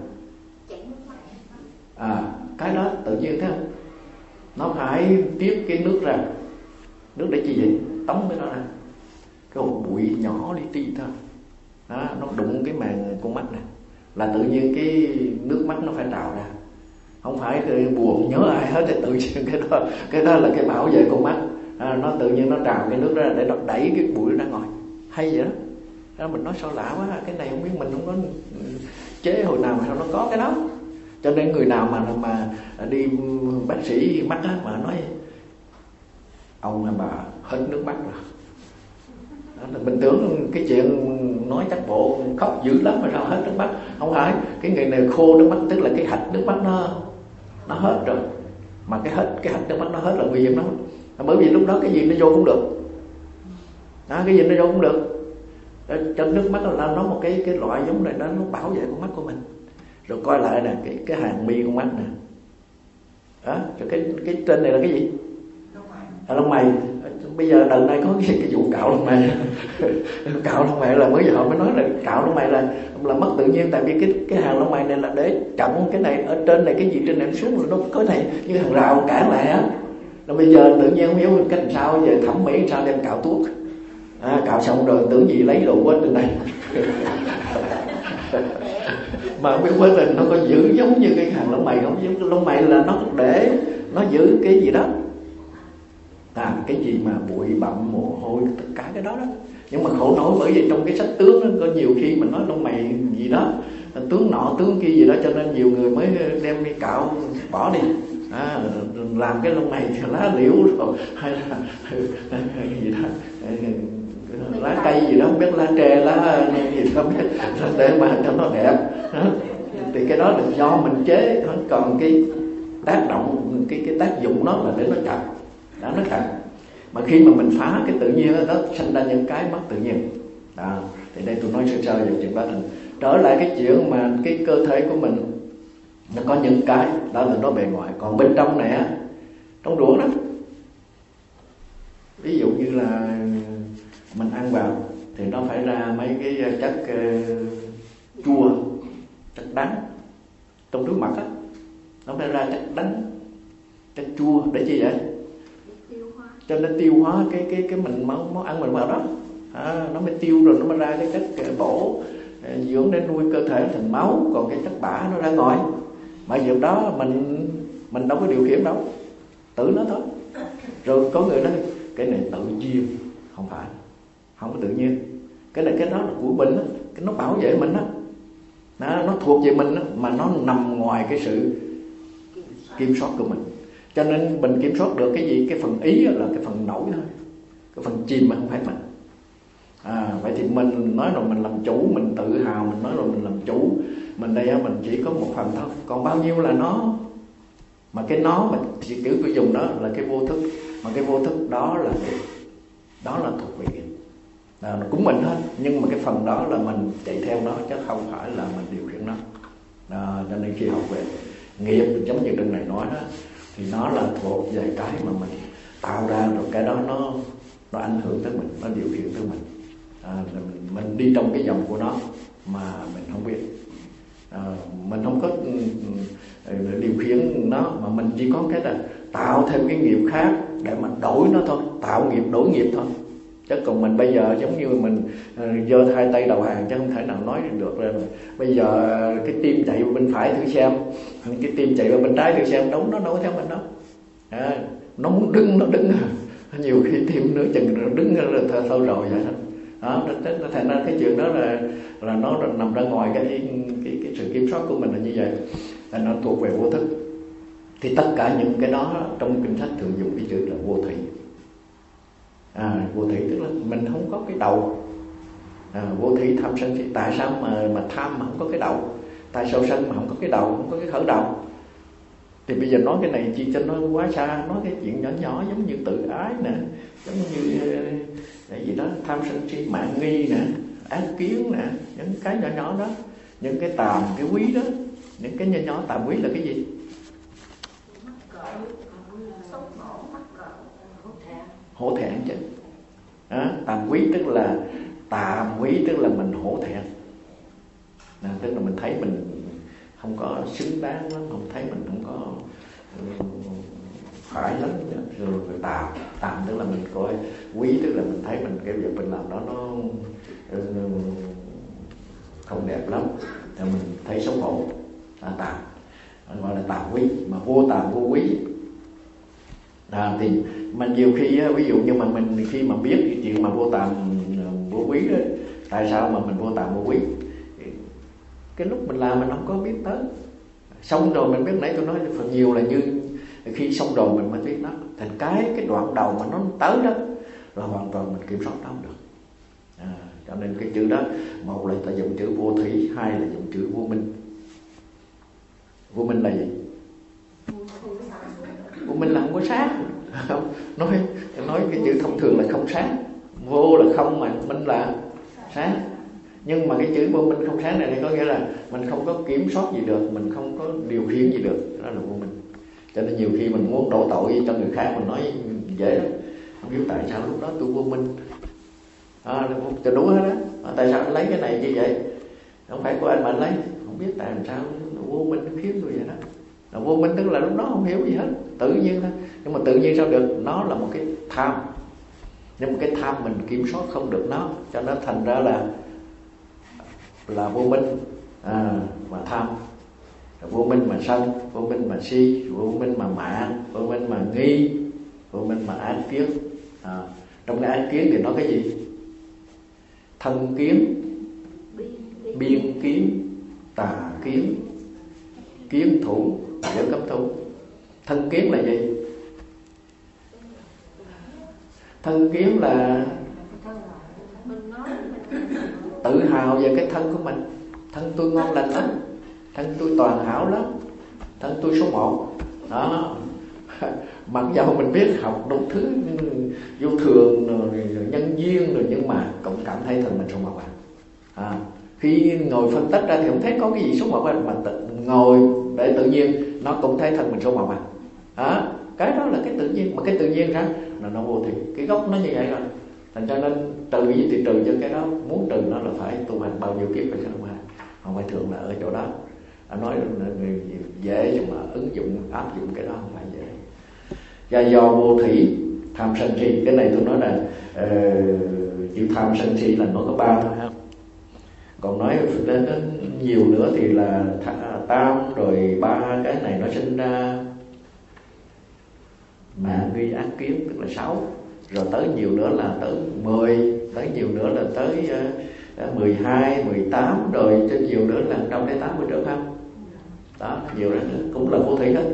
Cái đó tự nhiên thế không? Nó phải tiếp cái nước ra. Nước để chi vậy? Tống với nó ra. Cái hột bụi nhỏ li ti thôi đó, nó đụng cái màng con mắt này là tự nhiên cái nước mắt nó phải trào ra. Không phải buồn nhớ ai hết, thì tự nhiên cái đó là cái bảo vệ con mắt. Nó tự nhiên nó trào cái nước ra để nó đẩy cái bụi ra ngoài. Hay vậy đó. Mình nói sao lạ quá, cái này không biết mình không có chế hồi nào mà sao nó có cái đó. Cho nên người nào mà đi bác sĩ mắt á, mà nói ông hay bà hết nước mắt rồi, mình tưởng cái chuyện nói chắc bộ khóc dữ lắm mà sao hết nước mắt. Không phải, cái người này khô nước mắt, tức là cái hạch nước mắt nó hết rồi. Mà cái hạch nước mắt nó hết là nguy hiểm lắm. Bởi vì lúc đó cái gì nó vô cũng được. Cái gì nó vô cũng được. Trong nước mắt là nó một cái loại giống này đó, nó bảo vệ con mắt của mình. Rồi coi lại nè, cái hàng mi con mắt nè. Đó, rồi cái trên này là cái gì? Lông mày. Bây giờ đợt này có cái vụ cạo lông mày. Cạo lông mày là mới giờ họ mới nói là cạo lông mày là mất tự nhiên, tại vì cái hàng lông mày này là để chặn cái này ở trên này, cái gì trên này nó xuống rồi nó có này như hàng rào cản lại á. Rồi bây giờ tự nhiên không hiểu cách sao, giờ thẩm mỹ sao đem cạo tuốt. Cạo xong rồi tưởng gì lấy đồ quên trên này. Mà không biết quá trình nó có giữ giống như cái hàng lông mày không? Giống cái lông mày là nó để nó giữ cái gì đó, cái gì mà bụi bặm mồ hôi tất cả cái đó. Nhưng mà khổ nổi bởi vì trong cái sách tướng đó, có nhiều khi mình nói lông mày gì đó, tướng nọ tướng kia gì đó, cho nên nhiều người mới đem đi cạo bỏ đi. Làm cái lông mày lá liễu rồi hay là gì đó, lá cây gì đó không biết, lá tre lá gì không biết, để mà cho nó đẹp. Thì cái đó là do mình chế, còn cái tác động, cái tác dụng nó là để nó chậm, đó nó chậm. Mà khi mà mình phá cái tự nhiên đó, sinh ra những cái mất tự nhiên. Thì đây tôi nói sơ sơ về chuyện đó. Trở lại cái chuyện mà cái cơ thể của mình nó có những cái đó là nó bề ngoài, còn bên trong này á, trong ruột đó, ví dụ như là mình ăn vào thì nó phải ra mấy cái chất chua, chất đắng. Trong nước mặt á, nó phải ra chất đắng, chất chua để chi vậy? Cho nên tiêu hóa cái mình món ăn mình vào đó, nó mới tiêu rồi nó mới ra cái chất bổ dưỡng để nuôi cơ thể thành máu, còn cái chất bã nó ra ngoài. Mà việc đó mình đâu có điều khiển đâu, tự nó thôi. Rồi có người nói cái này tự nhiên, không phải, không có tự nhiên. Cái này cái đó là của mình đó, cái nó bảo vệ mình đó. Nó thuộc về mình đó, mà nó nằm ngoài cái sự kiểm soát của mình. Cho nên mình kiểm soát được cái gì? Cái phần ý là cái phần nổi thôi, cái phần chìm mà không phải mình. Vậy thì mình nói rồi mình làm chủ, mình tự hào, mình nói rồi mình làm chủ. Mình đây mình chỉ có một phần thôi, còn bao nhiêu là nó. Mà cái nó mà chỉ kiểu tôi dùng đó là cái vô thức. Mà cái vô thức đó là thuộc về cũng mình hết. Nhưng mà cái phần đó là mình chạy theo nó, chứ không phải là mình điều khiển nó. Cho nên khi học về nghiệp, giống như đừng này nói đó, thì nó là thuộc về cái mà mình tạo ra, rồi cái đó nó ảnh hưởng tới mình, nó điều khiển tới mình. Mình đi trong cái dòng của nó mà mình không biết. Mình không có điều khiển nó, mà mình chỉ có cái là tạo thêm cái nghiệp khác để mà đổi nó thôi, tạo nghiệp đổi nghiệp thôi. Chứ còn mình bây giờ giống như mình giơ hai tay đầu hàng chứ không thể nào nói được là bây giờ cái tim chạy vào bên phải thử xem, cái tim chạy vào bên trái thử xem, nó đâu theo mình đâu. Nó muốn đứng nó đứng, nhiều khi tim nữa chừng nó đứng là thôi rồi vậy đó. Thành ra cái chuyện đó là nó nằm ra ngoài cái sự kiểm soát của mình là như vậy, là nó thuộc về vô thức. Thì tất cả những cái đó trong kinh sách thường dùng cái chữ là vô thủy. Vô thủy tức là mình không có cái đầu. Vô thủy tham sân si. Tại sao mà tham mà không có cái đầu? Tại sao sân mà không có cái đầu, không có cái khởi đầu? Thì bây giờ nói cái này chi cho nó quá xa. Nói cái chuyện nhỏ nhỏ giống như tự ái nè, giống như cái gì đó tham sân si, mạn nghi nè, ác kiến nè, những cái nhỏ nhỏ đó, những cái tàm cái quý đó. Những cái nhỏ nhỏ tàm quý là cái gì? Hổ thẹn chứ. Tàm quý tức là mình hổ thẹn. Tức là mình thấy mình không có xứng đáng lắm, không thấy mình không có phải lắm. Rồi tàm tức là mình coi, quý tức là mình thấy mình cái việc mình làm đó nó không đẹp lắm, thì mình thấy xấu hổ. Tàm gọi là tàm quý. Mà vô tàm vô quý thì mình nhiều khi ví dụ như mà mình khi mà biết cái chuyện mà vô tàm vô quý đó, tại sao mà mình vô tàm vô quý? Cái lúc mình làm mình không có biết tới, xong rồi mình biết. Nãy tôi nói phần nhiều là như khi xong rồi mình mới biết nó. Thành cái đoạn đầu mà nó tới đó rồi hoàn toàn mình kiểm soát nó không được. Cho nên cái chữ đó, một là ta dùng chữ vô thủy, hai là dùng chữ vô minh. Vô minh là gì? Vô minh là không có sáng. Nói cái chữ thông thường là không sáng. Vô là không, mà minh là sáng. Nhưng mà cái chữ vô minh không sáng này có nghĩa là mình không có kiểm soát gì được, mình không có điều khiển gì được. Đó là vô minh. Cho nên nhiều khi mình muốn đổ tội cho người khác, mình nói dễ lắm. Không biết tại sao lúc đó tôi vô minh. Cho đúng hết đó. Tại sao anh lấy cái này như vậy? Không phải của anh mà anh lấy. Không biết tại sao vô minh nó khiến tôi vậy đó. Vô minh tức là lúc đó không hiểu gì hết, tự nhiên thôi. Nhưng mà tự nhiên sao được? Nó là một cái tham. Nhưng mà cái tham mình kiểm soát không được nó, cho nó thành ra là vô minh mà tham. Vô minh mà sân, vô minh mà si, vô minh mà mạn, vô minh mà nghi, vô minh mà ác kiến. Trong cái ác kiến thì nói cái gì? Thân kiến, biên kiến, tà kiến, kiến thủ, giới cấm thủ. Thân kiến là gì? Thân kiến là tự hào về cái thân của mình. Thân tôi ngon lành lắm, thân tôi toàn hảo lắm, thân tôi số 1 đó. Mặc dầu mình biết học đủ thứ vô thường rồi nhân duyên rồi, nhưng mà cũng cảm thấy thân mình số 1 khi ngồi phân tích ra thì không thấy có cái gì số 1 mà ngồi để tự nhiên nó cũng thấy thân mình số 1 cái đó là cái tự nhiên. Mà cái tự nhiên ra là nó vô thì cái gốc nó như vậy rồi. Thành ra nên trừ gì thì trừ cho cái đó. Muốn trừ nó là phải tu hành bao nhiêu kiếp phải không phải thường là ở chỗ đó. Anh nói dễ nhưng mà ứng dụng áp dụng cái đó không phải dễ. Và do vô thủy tham sân si, cái này tôi nói là chữ tham sân si là nó có 3 thôi ha. Còn nói đến nhiều nữa thì là tam rồi 3 cái này nó sinh ra mạn nghi ác kiến, tức là 6. Rồi tới nhiều nữa là tới 10, tới nhiều nữa là tới 12, 18, rồi trên nhiều nữa là 180 trở không? Đó, nhiều nữa cũng là vô thủy hết.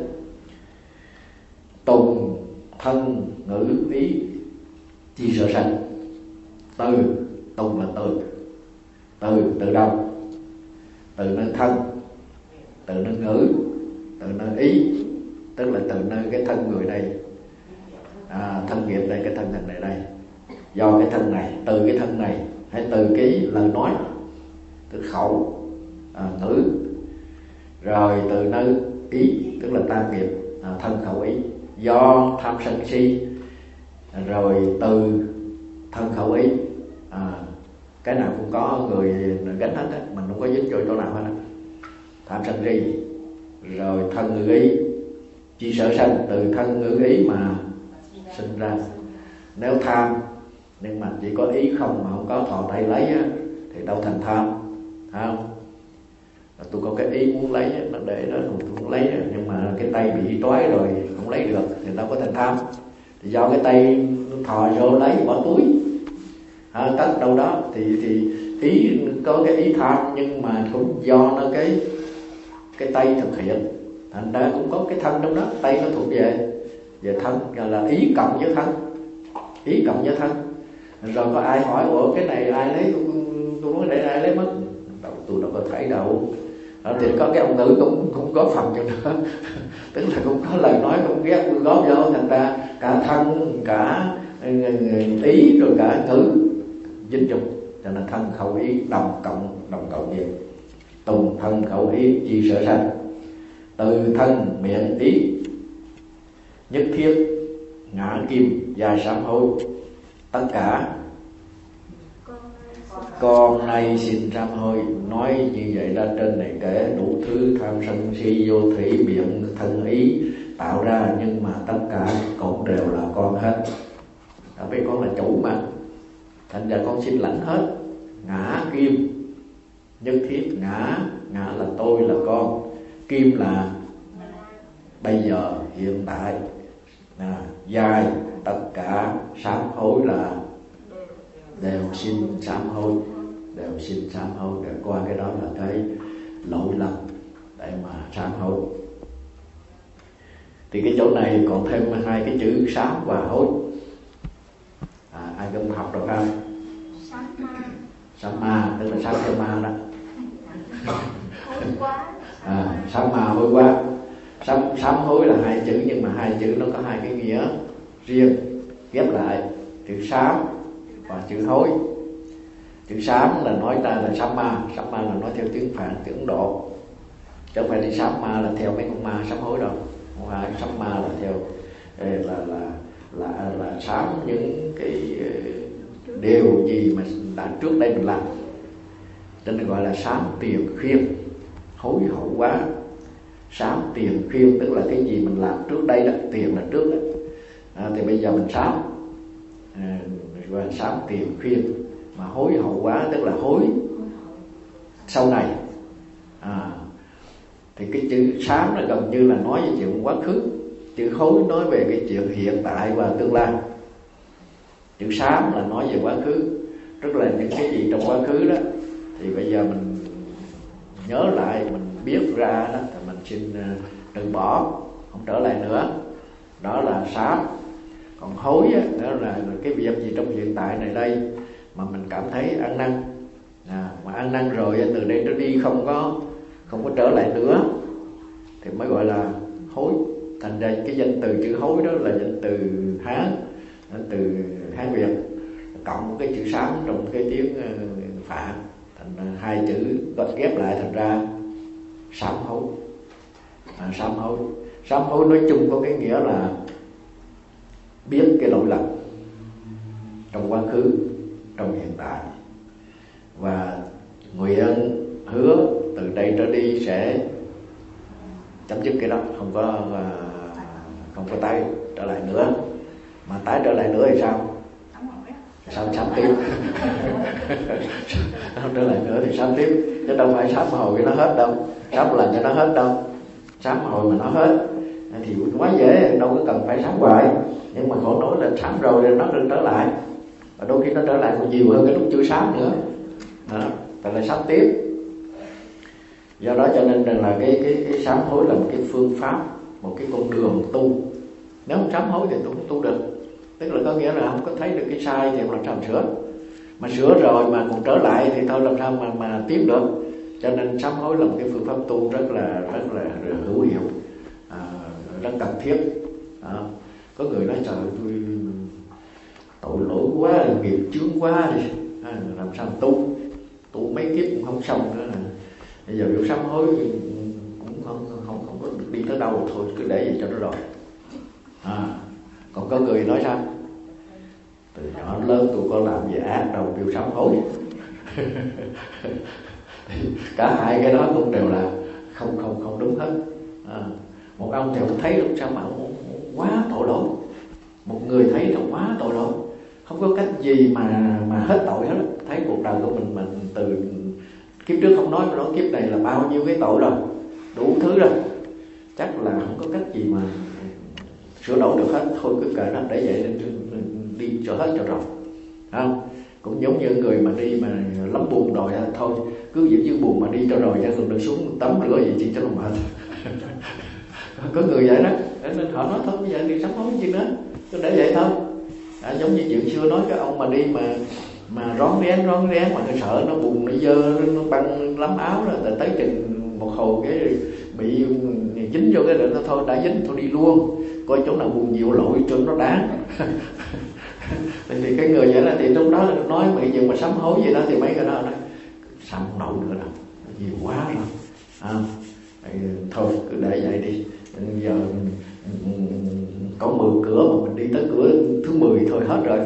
Tùng, thân, ngữ, ý, chi sở sanh. Từ, tùng là từ đâu? Từ nơi thân, từ nơi ngữ, từ nơi ý, tức là từ nơi cái thân người đây. Thân nghiệp đây, cái thân này đây. Do cái thân này, từ cái thân này, hay từ cái lời nói, từ khẩu, ngữ, rồi từ nơi ý, tức là tam nghiệp, thân khẩu ý. Do tham sân si, rồi từ thân khẩu ý. Cái nào cũng có người gánh hết á, mình không có dính vô chỗ nào hết á. Tham sân si, rồi thân ngữ ý, chi sở sanh, từ thân ngữ ý mà sinh ra. Nếu tham nhưng mà chỉ có ý không mà không có thò tay lấy á, thì đâu thành tham, phải không? Tôi có cái ý muốn lấy á, nó để đó tôi muốn lấy á, nhưng mà cái tay bị trói rồi không lấy được thì đâu có thành tham. Thì do cái tay nó thò vô lấy bỏ túi, cất đâu đó thì ý có cái ý tham, nhưng mà cũng do nó cái tay thực hiện, thành ra cũng có cái thân trong đó. Tay nó thuộc về thân, là ý cộng với thân, ý cộng với thân. Rồi có ai hỏi ủa cái này ai lấy, tôi nói để ai lấy mất, tôi đâu có thấy đâu. Thì có cái ông nữ cũng có phần cho nó tức là cũng có lời nói cũng ghét góp vô, thành ra cả thân cả ý rồi cả ngữ dính chung, cho nên thân khẩu ý đồng cộng nghiệp. Tùng thân khẩu ý chi sở sanh, từ thân miệng ý nhất thiết ngã kim và sám hối. Tất cả con nay xin sám hối. Nói như vậy ra trên này kể đủ thứ tham sân si vô thủy miệng thân ý tạo ra, nhưng mà tất cả cũng đều là con hết. Bởi con là chủ mà, thành ra con xin lãnh hết. Ngã kim nhất thiết, ngã là tôi, là con, kim là bây giờ hiện tại, dài tất cả, sám hối là đều xin sám hối, đều xin sám hối. Để qua cái đó là cái lỗi lầm để mà sám hối. Thì cái chỗ này còn thêm hai cái chữ sám và hối. Ai cũng học được không? Sám ma tức là sám theo ma đó. Sám ma hối quá. Sám hối là hai chữ, nhưng mà hai chữ nó có hai cái nghĩa riêng ghép lại, chữ sám và chữ hối. Chữ sám là nói ra là sám ma là nói theo tiếng Phạn, tiếng Ấn Độ, chứ không phải đi sám ma là theo mấy con ma sám hối đâu. Không phải, sám ma là theo là sám những cái điều gì mà đã trước đây mình làm, cho nên gọi là sám tiền khiên, hối hậu quá. Sám tiền khiên tức là cái gì mình làm trước đây đó, tiền là trước đó, thì bây giờ mình sám, gọi là sám tiền khiên. Mà hối hậu quá tức là hối sau này. Thì cái chữ sám là gần như là nói về chuyện quá khứ, chữ hối nói về cái chuyện hiện tại và tương lai. Chữ sám là nói về quá khứ, tức là những cái gì trong quá khứ đó thì bây giờ mình nhớ lại, mình biết ra đó thì mình xin từ bỏ, không trở lại nữa. Đó là sám. Còn hối đó là cái việc gì trong hiện tại này đây mà mình cảm thấy ăn năn, mà ăn năn rồi từ đây trở đi không có trở lại nữa thì mới gọi là hối. Thành ra cái danh từ chữ hối đó là danh từ Hán, từ Hán Việt, cộng một cái chữ sám trong cái tiếng Phạn, thành ra hai chữ ghép lại thành ra sám hối. Sám hối nói chung có cái nghĩa là biết cái lỗi lầm trong quá khứ, trong hiện tại, và nguyện hứa từ đây trở đi sẽ chấm dứt cái đó, không có tái trở lại nữa. Mà tái trở lại nữa thì sao? Sám tiếp. Không trở lại nữa thì sám tiếp, chứ đâu phải sám hồi nó hết đâu, sám lần cho nó hết đâu. Sám hồi mà nó hết thì quá dễ, đâu có cần phải sám hoài. Nhưng mà khổ nói là sám rồi thì nó trở lại, và đôi khi nó trở lại còn nhiều hơn cái lúc chưa sám nữa. Đó, tại là sám tiếp. Do đó cho nên là cái sám hối là một cái phương pháp, một cái con đường tu. Nếu không sám hối thì tôi không tu được. Tức là có nghĩa là không có thấy được cái sai thì làm sao sửa. Mà sửa rồi mà còn trở lại thì thôi làm sao mà tiếp được. Cho nên sám hối là một cái phương pháp tu rất là hữu hiệu, rất cần thiết. Có người nói trời tôi tội lỗi quá, nghiệp chướng quá thì làm sao tu mấy kiếp cũng không xong nữa. Bây giờ việc sám hối cũng không có đi tới đâu, thôi cứ để vậy cho nó rồi. Còn có người nói sao từ nhỏ phạm lớn tụi con làm gì ác đâu kêu sám hối. Cả hai cái đó cũng đều là không đúng hết. Một ông thì ông thấy sao mà ông quá tội lỗi, một người thấy là quá tội lỗi, không có cách gì mà hết tội hết. Thấy cuộc đời của mình từ kiếp trước không nói, mà nói kiếp này là bao nhiêu cái tội rồi, đủ thứ rồi, chắc là không có cách gì mà sửa đổi được hết. Thôi cứ kệ nó để vậy nên đi cho hết cho rồi, không? Cũng giống như người mà đi mà lắm buồn rồi thôi cứ giữ như buồn mà đi cho rồi, ra còn được xuống tắm rửa gì chỉ cho nó mệt. Có người vậy đó, nên họ nói thôi bây giờ đi sám hối gì nữa, cứ để vậy thôi. Giống như chuyện xưa nói cái ông mà đi mà rón rén mà người sợ nó bùn nó dơ nó băng lắm áo rồi, tới chừng một hồi cái bị dính vô cái nó thôi đã dính thôi đi luôn, coi chỗ nào buồn nhiều lội cho nó đáng. Thì cái người vậy là thì trong đó nói mà giờ mà sám hối gì đó thì mấy cái đó nói sao không nổi nữa đâu, nhiều quá rồi. Thôi cứ để vậy đi, giờ có 10 cửa mà mình đi tới cửa thứ 10 thôi hết rồi.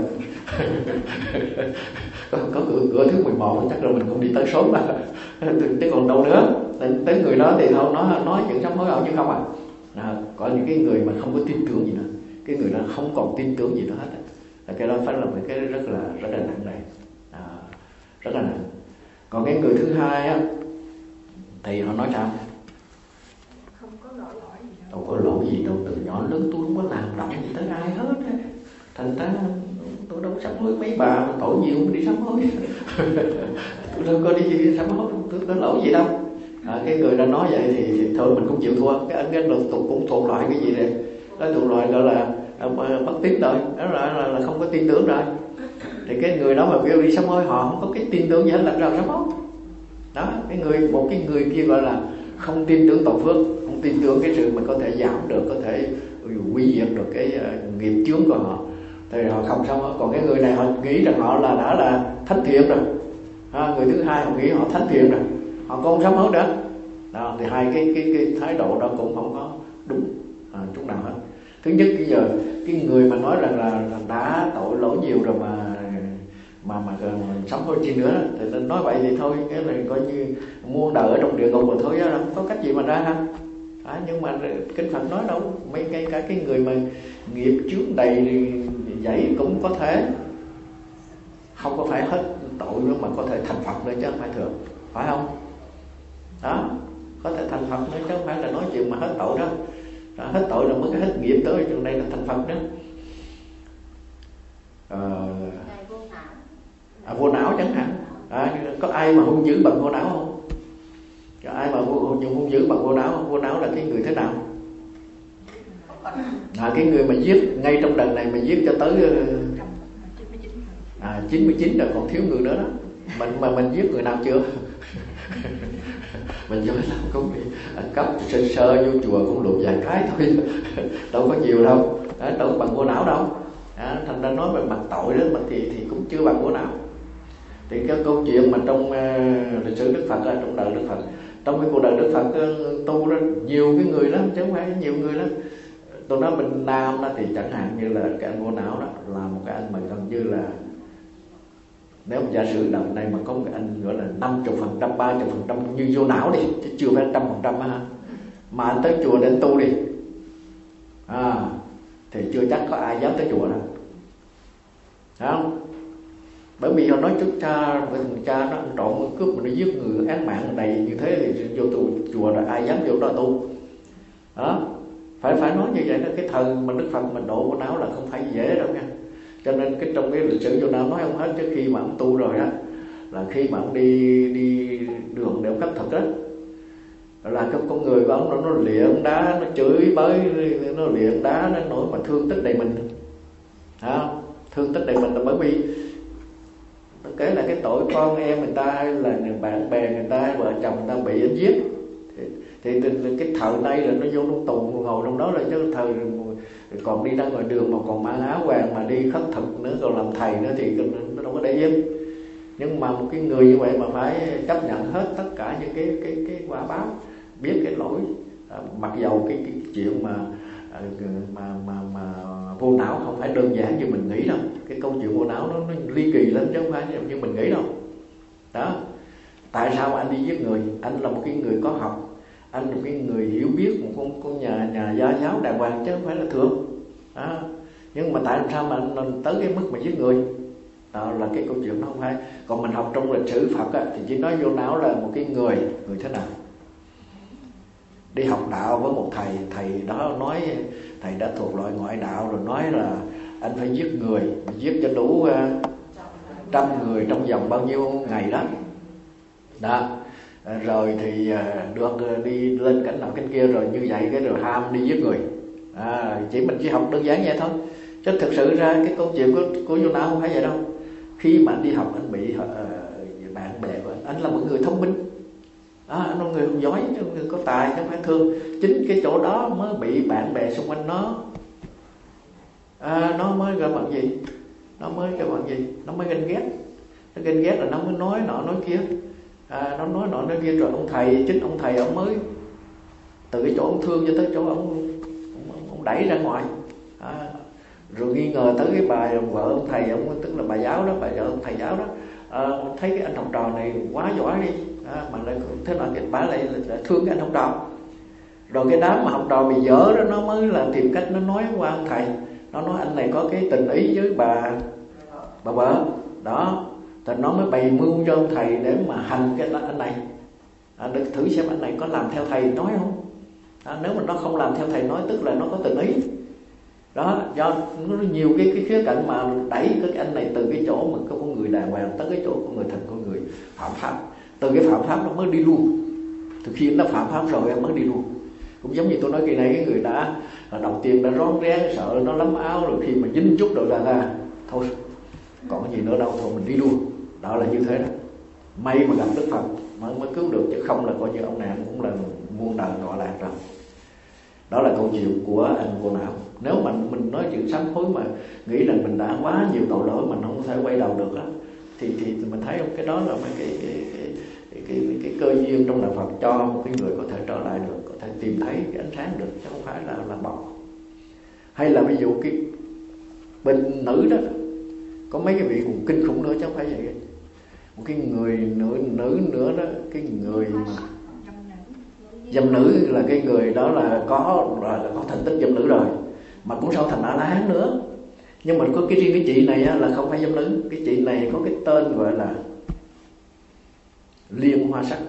có cửa thứ 11 chắc là mình cũng đi tới sớm mà. Thế còn đâu nữa. Tới người đó thì thôi nói chuyện sám hối hầu như không có những cái người mà không có tin tưởng gì nữa, cái người đó không còn tin tưởng gì nữa hết. Cái đó phải là một cái rất là nặng này, rất là nặng. Còn cái người thứ hai á thì họ nói sao? Không có lỗi gì đâu. Đâu có lỗi gì đâu, từ nhỏ lớn tôi không có làm động gì tới ai hết. Thành ra tôi đâu có sám hối mấy bà mà tội nhiều mới đi sám hối. Tôi đâu có đi gì sám hối, tôi có lỗi gì đâu. Cái người đã nói vậy thì thôi mình cũng chịu thua. Cái luật tục cũng thuộc loại cái gì đây? Cái thuộc loại gọi là bất tín rồi, đó là không có tin tưởng rồi. Thì cái người đó mà kêu đi sám hối, họ không có cái tin tưởng gì hết, làm sao sám hối? Đó, một cái người kia gọi là không tin tưởng tội phước, không tin tưởng cái sự mà có thể giảm được, có thể quy diệt được cái nghiệp chướng của họ, thì họ không sám hối. Còn cái người này họ nghĩ rằng họ là đã là thánh thiện rồi. Người thứ hai họ nghĩ họ thánh thiện rồi, họ không sám hối nữa. Đó, thì hai cái thái độ đó cũng không có đúng chút nào hết. Thứ nhất, bây giờ cái người mà nói rằng là đã tội lỗi nhiều rồi mà sám hối chi nữa thì nói vậy thì thôi, cái này coi như muôn đời ở trong địa ngục rồi thôi, đó không có cách gì mà ra ha. Nhưng mà kinh Phật nói đâu, mấy cái người mà nghiệp chướng đầy dẫy cũng có thể không có phải hết tội nữa mà có thể thành Phật nữa chứ không phải thường, phải không? Đó, có thể thành Phật nữa chứ không phải là nói chuyện mà hết tội đó. Hết tội là mới cái hết nghiệp tới trường đây là thành Phật đó. Vô não chẳng hạn. Có ai mà hung dữ bằng vô não không? Có ai mà hung dữ bằng vô não không? Vô não là cái người thế nào? Cái người mà giết ngay trong đợt này mà giết cho tới 99 rồi, còn thiếu người nữa đó. Mình giết người nào chưa? Mình vô làm cũng bị cấp sơ vô chùa cũng lụt vài cái thôi, đâu có nhiều đâu, đâu bằng vô não đâu. Thành ra nói về mặt tội đó mà thì cũng chưa bằng vô não. Thì cái câu chuyện mà trong lịch sử Đức Phật, trong đời Đức Phật, trong cái cuộc đời Đức Phật tu đó, nhiều cái người lắm chứ không phải nhiều người lắm. Tôi nói bên Nam đó thì chẳng hạn như là cái anh vô não đó là một cái anh mà gần như là, nếu mà giả sử đời này mà có một cái anh gọi là 50%, 30% như vô não đi, chứ chưa phải 100% ha, mà anh tới chùa để anh tu đi, thì chưa chắc có ai dám tới chùa đâu, phải không? Bởi vì họ nói trước cha, thằng cha nó ăn trộm, nó cướp, mà nó giết người, án mạng này như thế thì vô tu chùa rồi ai dám vô đó tu. Đó, phải nói như vậy đó. Cái thời mà Đức Phật mình độ vô não là không phải dễ đâu nha. Cho nên cái trong cái lịch sử vô não nói không hết, trước khi mà ông tu rồi đó, là khi mà ông đi đường để ông khất thực đó, là cái con người của ông nó luyện đá, nó chửi bới, nó luyện đá, nó nổi mà thương tích đầy mình. Thương tích đầy mình là bởi vì nó kể là cái tội con em người ta, là bạn bè người ta, vợ chồng người ta bị anh giết, thì cái thời nay là nó vô trong tù ngồi trong đó rồi, chứ thời còn đi ra ngoài đường mà còn mang áo vàng mà đi khất thực nữa, còn làm thầy nữa thì nó đâu có để yên. Nhưng mà một cái người như vậy mà phải chấp nhận hết tất cả những cái quả báo, biết cái lỗi, mặc dầu cái chuyện mà vô não không phải đơn giản như mình nghĩ đâu. Cái câu chuyện vô não nó ly kỳ lắm chứ không phải như mình nghĩ đâu. Đó. Tại sao anh đi giết người? Anh là một cái người có học, anh là một cái người hiểu biết, một con nhà gia giáo đàng hoàng chứ không phải là thường. Đó. Nhưng mà tại sao mà anh tới cái mức mà giết người? Đó là cái câu chuyện nó không phải. Còn mình học trong lịch sử Phật á, thì chỉ nói vô não là một cái người thế nào. Đi học đạo với một thầy đó nói, thầy đã thuộc loại ngoại đạo rồi, nói là anh phải giết người, giết cho đủ 100 người trong vòng bao nhiêu ngày đó. Đó. Rồi thì được đi lên cảnh nào cảnh kia, rồi như vậy cái rồi ham đi giết người. Mình chỉ học đơn giản vậy thôi. Chứ thực sự ra cái câu chuyện của vô não không phải vậy đâu. Khi mà anh đi học anh bị bạn bè của anh là một người thông minh. Anh là một người giỏi, người có tài chứ không phải thương. Chính cái chỗ đó mới bị bạn bè xung quanh nó mới gọi bằng gì? Nó mới ganh ghét. Nó ganh ghét là nó mới nói nọ nói kia. Nó nói nọ nói kia, rồi chính ông thầy ông mới từ cái chỗ ông thương cho tới chỗ ông đẩy ra ngoài. Rồi nghi ngờ tới cái bà vợ ông thầy, ông tức là bà giáo đó, bà vợ ông thầy giáo đó, thấy cái anh học trò này quá giỏi đi, mà lại thế nào cái bà lại thương cái anh học trò. Rồi cái đám mà học trò bị dở đó nó mới là tìm cách nó nói qua ông thầy, nó nói anh này có cái tình ý với bà vợ đó, thì nó mới bày mưu cho ông thầy để mà hành cái anh này. Để thử xem anh này có làm theo thầy nói không. Nếu mà nó không làm theo thầy nói tức là nó có tình ý đó. Do nó nhiều cái khía cạnh mà đẩy cái anh này từ cái chỗ mà có con người đàng hoàng tới cái chỗ con người thành con người phạm pháp. Từ cái phạm pháp nó mới đi luôn. Từ khi nó phạm pháp rồi em mới đi luôn. Cũng giống như tôi nói kỳ này, cái người đã đầu tiên đã rón rén sợ nó lấm áo, rồi khi mà dính chút rồi ra thôi còn cái gì nữa đâu, thôi mình đi luôn. Đó là như thế đó. May mà gặp Đức Phật mới cứu được, chứ không là coi như ông này anh cũng là muôn đời đọa lạc rồi. Đó là câu chuyện của anh vô não. Nếu mà mình nói chuyện sám hối mà nghĩ rằng mình đã quá nhiều tội lỗi mình không thể quay đầu được đó, thì mình thấy cái đó là cái cơ duyên trong đạo Phật cho một cái người có thể trở lại được, có thể tìm thấy cái ánh sáng được, chứ không phải là bỏ. Hay là ví dụ cái bên nữ đó có mấy cái vị cũng kinh khủng nữa chứ không phải vậy. Một cái người nữ nữa đó, cái người mà dâm nữ là cái người đó là có thành tích dâm nữ rồi, mà cũng sau thành A-la-hán nữa. Nhưng mà có cái riêng cái chị này là không phải dâm nữ. Cái chị này có cái tên gọi là Liên Hoa Sắc.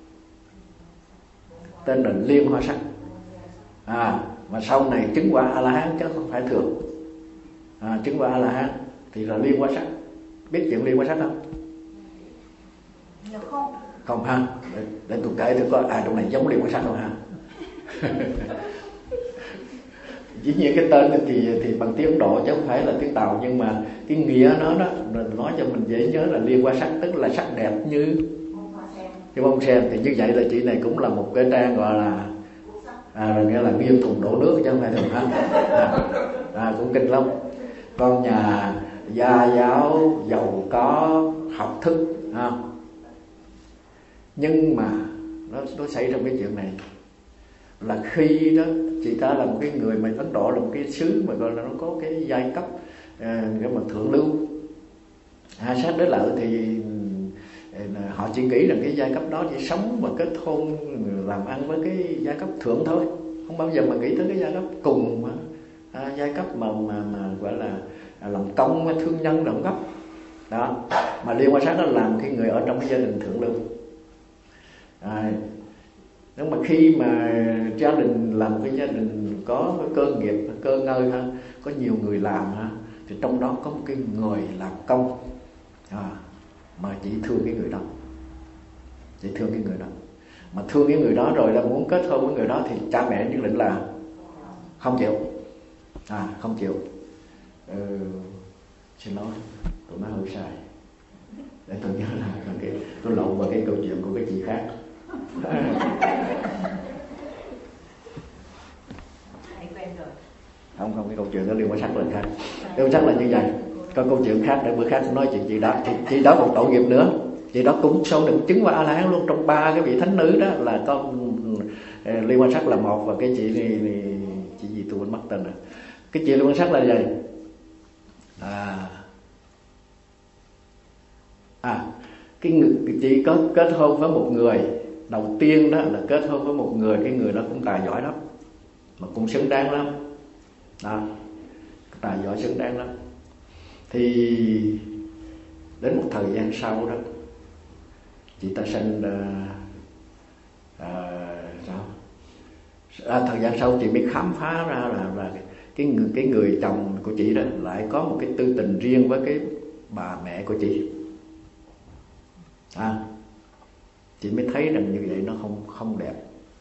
Tên là Liên Hoa Sắc. Mà sau này chứng quả A-la-hán chứ không phải thường. Chứng quả A-la-hán thì là Liên Hoa Sắc. Biết chuyện Liên Hoa Sắc không? Không ha. Để tôi kể tôi coi trong này giống Liên Hoa Sắc không ha. Dĩ nhiên cái tên thì bằng tiếng Ấn Độ chứ không phải là tiếng Tàu, nhưng mà cái nghĩa nó đó nói cho mình dễ nhớ là Liên Hoa Sắc, tức là sắc đẹp như bông sen. Thì như vậy là chị này cũng là một cái trang gọi là nghĩa là nghiêng thùng đổ nước chứ không phải thường ha. Cũng kinh lắm. Con nhà gia giáo giàu có học thức nhưng mà nó xảy ra cái chuyện này là khi đó chị ta là một cái người mà Ấn Độ là một cái xứ mà gọi là nó có cái giai cấp cái mà thượng lưu. Sát đối lợi thì họ chỉ nghĩ rằng cái giai cấp đó chỉ sống và kết hôn làm ăn với cái giai cấp thượng thôi, không bao giờ mà nghĩ tới cái giai cấp cùng giai cấp mà gọi là làm công thương nhân động cấp đó. Mà Liên Hoa Sát đó làm cái người ở trong cái gia đình thượng lưu. Nhưng mà khi mà gia đình làm cái gia đình có cái cơ nghiệp, cơ ngơi có nhiều người làm thì trong đó có một cái người làm công mà chỉ thương cái người đó, chỉ thương cái người đó. Mà thương cái người đó rồi là muốn kết hôn với người đó thì cha mẹ nhất định là không chịu. Không chịu. Xin lỗi, tôi nói hơi sai. Để tôi nhớ là tôi lộn vào cái câu chuyện của cái chị khác. Không, cái câu chuyện đó Liên Hoa Sắc là khác. Liên Hoa Sắc là như vậy. Có câu chuyện khác để bữa khác nói chuyện chị đó. Chị đó một tội nghiệp nữa. Chị đó cũng sau được chứng qua A-la-hán luôn. Trong 3 cái vị thánh nữ đó là có Liên Hoa Sắc là một, và cái chị này chị gì tôi quên mất tên rồi. Cái chuyện liên quan sắc là gì? Cái chị có kết hôn với một người, đầu tiên đó là kết hôn với một người, cái người đó cũng tài giỏi lắm mà cũng xứng đáng lắm đó, tài giỏi xứng đáng lắm. Thì đến một thời gian sau đó, chị ta sinh thời gian sau chị mới khám phá ra là cái người chồng của chị đó lại có một cái tư tình riêng với cái bà mẹ của chị. Chị mới thấy rằng như vậy nó không đẹp.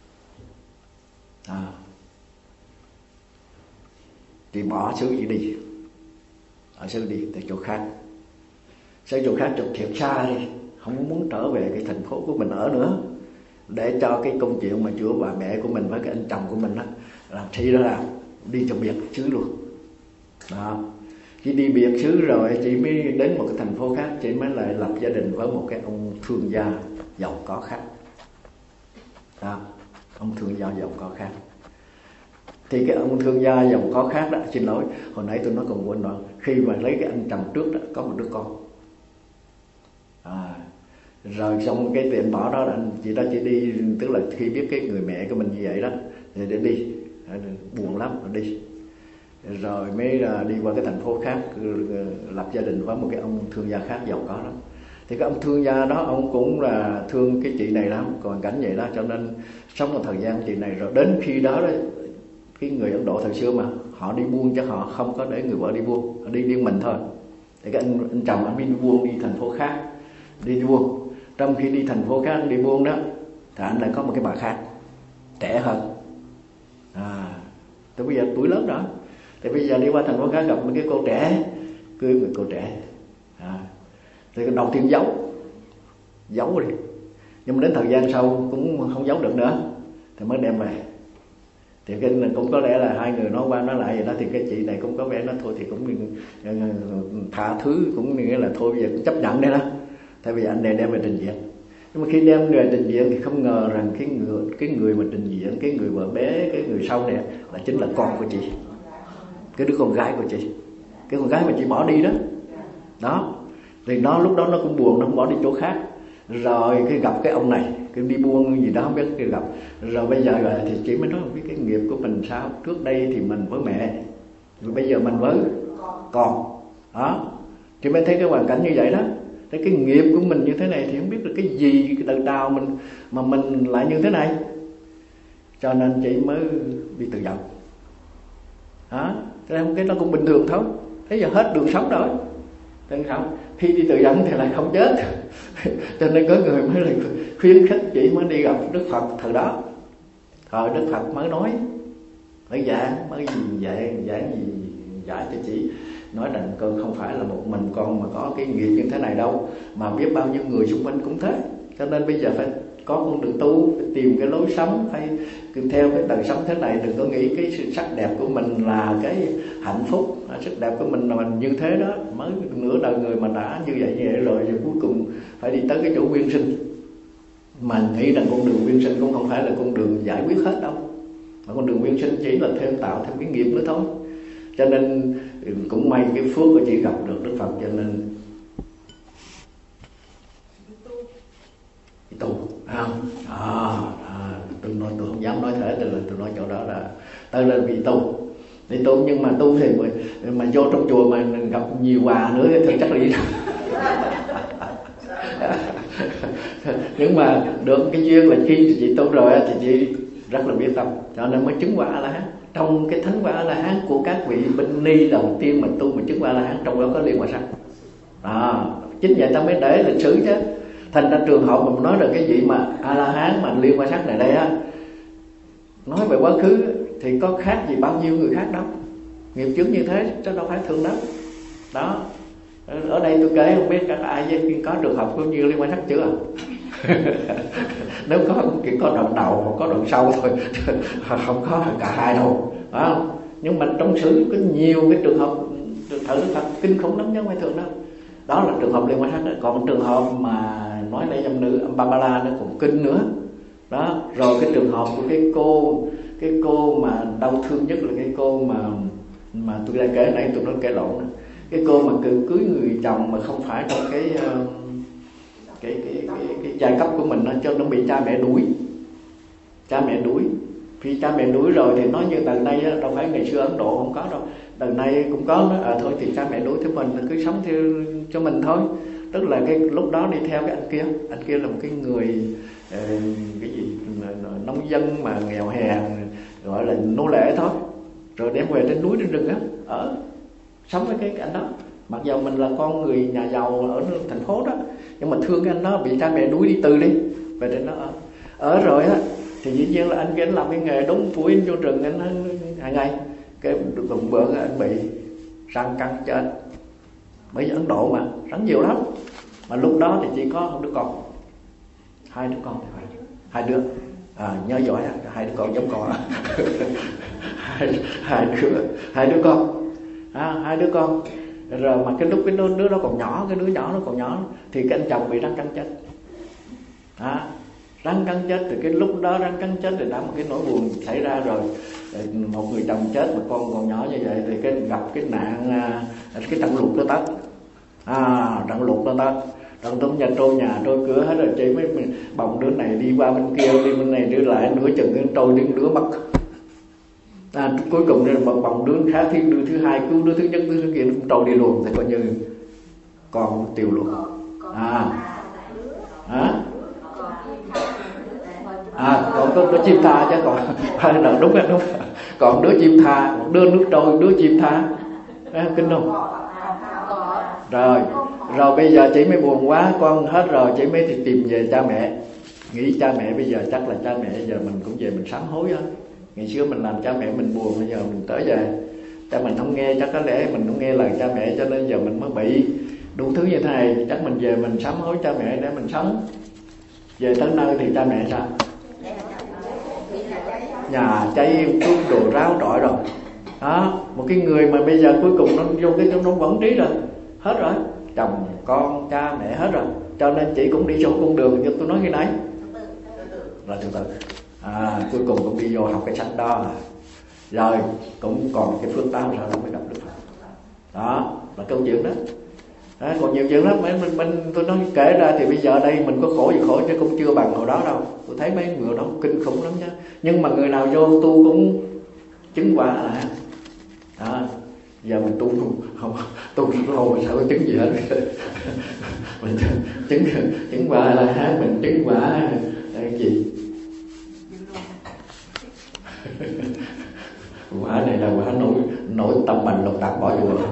Chị bỏ xứ chị đi, ở xứ đi tới chỗ khác, sang chỗ khác thiệt xa đi, không muốn trở về cái thành phố của mình ở nữa, để cho cái công chuyện mà chữa bà mẹ của mình với cái anh chồng của mình đó làm thi đó là đi cho biệt xứ luôn đó. Khi đi biệt xứ rồi chị mới đến một cái thành phố khác, chị mới lại lập gia đình với một cái ông thương gia giàu có khác đó. Ông thương gia giàu có khác. Thì cái ông thương gia giàu có khác đó, xin lỗi hồi nãy tôi nói còn quên rồi, khi mà lấy cái anh chồng trước đó có một đứa con. Rồi xong cái tiền bỏ đó chị đó chỉ đi, tức là khi biết cái người mẹ của mình như vậy đó thì để đi, buồn lắm rồi đi. Rồi mới đi qua cái thành phố khác, lập gia đình với một cái ông thương gia khác giàu có lắm. Thì cái ông thương gia đó ông cũng là thương cái chị này lắm, còn cảnh vậy đó, cho nên sống một thời gian chị này. Rồi đến khi đó đó, cái người Ấn Độ thời xưa mà họ đi buôn chứ họ không có để người vợ đi buôn, họ đi riêng mình thôi. Thì cái anh chồng anh đi buôn, đi thành phố khác đi buôn. Trong khi đi thành phố khác anh đi buôn đó thì anh lại có một cái bà khác trẻ hơn. Tới bây giờ tuổi lớn đó, thì bây giờ đi qua thành phố khác gặp một cái cô trẻ, cưới một cô trẻ. Thì đầu tiên giấu đi, nhưng mà đến thời gian sau cũng không giấu được nữa thì mới đem về. Thì cái cũng có lẽ là hai người nói qua nói lại vậy đó, thì cái chị này cũng có vẻ nói thôi thì cũng tha thứ, cũng nghĩa là thôi bây giờ cũng chấp nhận đây đó. Tại vì anh này đem về trình diện, nhưng mà khi đem về trình diện thì không ngờ rằng cái người mà trình diện, cái người vợ bé, cái người sau này là chính là con của chị, cái đứa con gái của chị, cái con gái mà chị bỏ đi đó. Đó thì nó lúc đó nó cũng buồn, nó cũng bỏ đi chỗ khác. Rồi cái gặp cái ông này, cái đi buôn gì đó không biết, cái gặp rồi bây giờ thì chị mới nói không biết cái nghiệp của mình sao. Trước đây thì mình với mẹ, rồi bây giờ mình với con đó. Chị mới thấy cái hoàn cảnh như vậy đó. Thế cái nghiệp của mình như thế này thì không biết là cái gì, cái đời đào mình mà mình lại như thế này. Cho nên chị mới đi tự vận. Thế cái nó cũng bình thường thôi. Thế giờ hết đường sống rồi. Thế không? Khi đi tự vận thì lại không chết. Cho nên có người mới là khuyến khích chị mới đi gặp Đức Phật thời đó. Thời Đức Phật mới nói, mới giảng giải cho chị, nói rằng không phải là một mình con mà có cái nghiệp như thế này đâu, mà biết bao nhiêu người xung quanh cũng thế. Cho nên bây giờ phải có con đường tu, phải tìm cái lối sống, phải theo cái đời sống thế này. Đừng có nghĩ cái sự sắc đẹp của mình là cái hạnh phúc, sắc đẹp của mình là mình như thế đó, mới nửa đời người mà đã như vậy rồi cuối cùng phải đi tới cái chỗ nguyên sinh. Mà nghĩ rằng con đường nguyên sinh cũng không phải là con đường giải quyết hết đâu, mà con đường nguyên sinh chỉ là thêm tạo thêm cái nghiệp nữa thôi. Cho nên cũng may cái phước của chị gặp được Đức Phật, cho nên tu. Tôi không dám nói thế, tôi nói chỗ đó là tôi là vì tu. Để tu, nhưng mà tu thì mà vô trong chùa mà gặp nhiều hòa nữa thì chắc là gì đâu. Nhưng mà được cái duyên là khi chị tu rồi thì chị rất là biết tâm, cho nên mới chứng quả A-la-hán. Trong cái thánh quả A-la-hán của các vị binh ni đầu tiên mà tu mà chứng quả A-la-hán, trong đó có liên hoa sắc. Chính vậy ta mới để lịch sử chứ. Thành ra trường hợp mà nói là cái vị mà A-la-hán mà liên hoa sắc này đây á, nói về quá khứ thì có khác gì bao nhiêu người khác đâu. Nghiệp chướng như thế chứ đâu phải thường lắm. Đó. Ở đây tôi kể không biết các ai có trường hợp cũng như liên quan sắc chưa? Nếu có chỉ có đoạn đầu hoặc có đoạn sau thôi, không có cả hai đâu. Nhưng mà trong sử có nhiều cái trường hợp thở Đức Phật kinh khủng lắm chứ không phải thường đâu. Đó là trường hợp liên quan sắc đó. Còn trường hợp mà nói lại dâm nữ Ambabala nó cũng kinh nữa. Đó, rồi cái trường hợp của cái cô mà đau thương nhất là cái cô mà mà tôi đã kể nãy tôi nói kể lộn đó. Cái cô mà cưới người chồng mà không phải trong cái giai cấp của mình đó, cho nó bị cha mẹ đuổi. Cha mẹ đuổi. Khi cha mẹ đuổi rồi thì nói như đằng này đó, đâu phải ngày xưa Ấn Độ không có đâu. Đằng này cũng có đó, thôi thì cha mẹ đuổi thì mình cứ sống theo cho mình thôi. Tức là cái lúc đó đi theo cái anh kia là một cái người cái gì nông dân mà nghèo hèn, gọi là nô lệ thôi, rồi đem về trên núi trên rừng á ở sống với cái anh đó. Mặc dù mình là con người nhà giàu ở thành phố đó, nhưng mà thương cái anh đó, bị cha mẹ đuổi đi từ đi về trên đó ở rồi á, thì dĩ nhiên là anh kia làm cái nghề đốn củi vô rừng anh hàng ngày. Cái một bữa anh bị răng cắn chết. Bây giờ Ấn Độ mà rắn nhiều lắm, mà lúc đó thì chỉ có một đứa con, hai đứa con, nhớ giỏi hai đứa con giống con hai đứa con, hai đứa con. Rồi mà cái lúc cái đứa đó còn nhỏ, cái đứa nhỏ nó còn nhỏ, thì cái anh chồng bị rắn cắn chết. Rắn cắn chết, từ cái lúc đó rắn cắn chết thì đã một cái nỗi buồn xảy ra rồi. Một người chồng chết mà con còn nhỏ như vậy thì cái gặp cái nạn cái trận lụt nó tới. Trận lụt nó tới. Trận tống nhà trôi cửa hết rồi, chỉ mới bồng đứa này đi qua bên kia, đi bên này đưa lại, nửa chừng trôi đến đứa mất. Cuối cùng nên bồng đứa khác, đứa thứ hai cứu đứa thứ nhất, đứa thứ kia nó cũng trôi đi luôn, thì coi như còn tiêu luôn. Còn có chim tha chứ còn đúng. Còn đứa chim tha, một đứa nước trôi, đứa chim tha, kinh không? Rồi bây giờ chị mới buồn quá, con hết rồi, chị mới thì tìm về cha mẹ. Nghĩ cha mẹ bây giờ chắc là cha mẹ giờ mình cũng về mình sám hối á. Ngày xưa mình làm cha mẹ mình buồn, bây giờ mình trở về cha mình không nghe, chắc có lẽ mình không nghe lời cha mẹ, cho nên giờ mình mới bị đủ thứ như thế này. Chắc mình về mình sám hối cha mẹ để mình sống. Về tới nơi thì cha mẹ sao? Nhà cháy cuốn đồ ráo trọi rồi. Một cái người mà bây giờ cuối cùng nó vô cái nó quản trí rồi, hết rồi, chồng con cha mẹ hết rồi, cho nên chị cũng đi xuống con đường như tôi nói cái nãy là từ từ. Cuối cùng cũng đi vô học cái sách đó, rồi cũng còn cái phước báo sau đó mới gặp Đức Phật. Đó là câu chuyện đó. Còn nhiều chuyện lắm, tôi nói kể ra thì bây giờ đây mình có khổ gì khổ chứ cũng chưa bằng hồi đó đâu. Tôi thấy mấy người đó kinh khủng lắm chứ. Nhưng mà người nào vô tu cũng chứng quả là giờ mình tu không tu lâu mà sao có chứng gì hết. Mình chứng quả là mình chứng quả cái gì? Quả này là quả nổi tâm mình lục tạc bỏ chùa.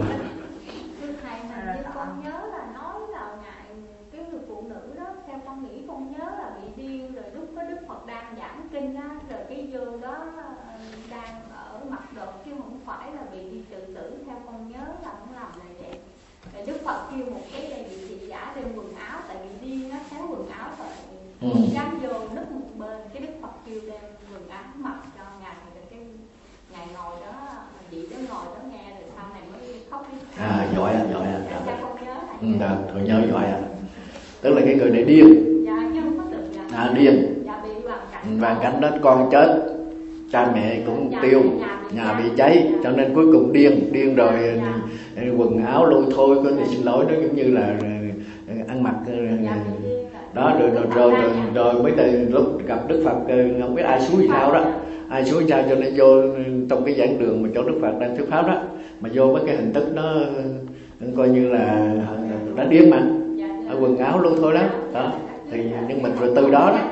Con nhớ là nói là ngài cái người phụ nữ đó, theo con nghĩ con nhớ là bị điên rồi, lúc có Đức Phật đang giảng kinh á, rồi cái dương đó đang ở mặt đột chứ không phải là bị đi tự tử, theo con nhớ là không làm là vậy. Rồi Đức Phật kêu một cái chị giả đem quần áo, tại vì điên nó xé quần áo rồi dám vô nứt một bên, cái Đức Phật kêu đem quần áo mặc cho ngài, rồi cái ngài ngồi đó, chị đó ngồi đó nghe, rồi sau này mới khóc. Giỏi ạ. Thôi nhớ giỏi ạ. Tức là cái người này điên. Điên. Hoàn cảnh đó, con chết, cha mẹ cũng tiêu, nhà bị cháy, cho nên cuối cùng điên rồi quần áo lôi thôi, có gì xin lỗi, nó giống như là ăn mặc đó, rồi mới từ lúc gặp Đức Phật không biết ai xuống sao đó, cho nên vô trong cái giảng đường mà chỗ Đức Phật đang thuyết pháp đó, mà vô với cái hình thức nó coi như là đã điên mà, quần áo lôi thôi đó, thì nhưng mình rồi từ đó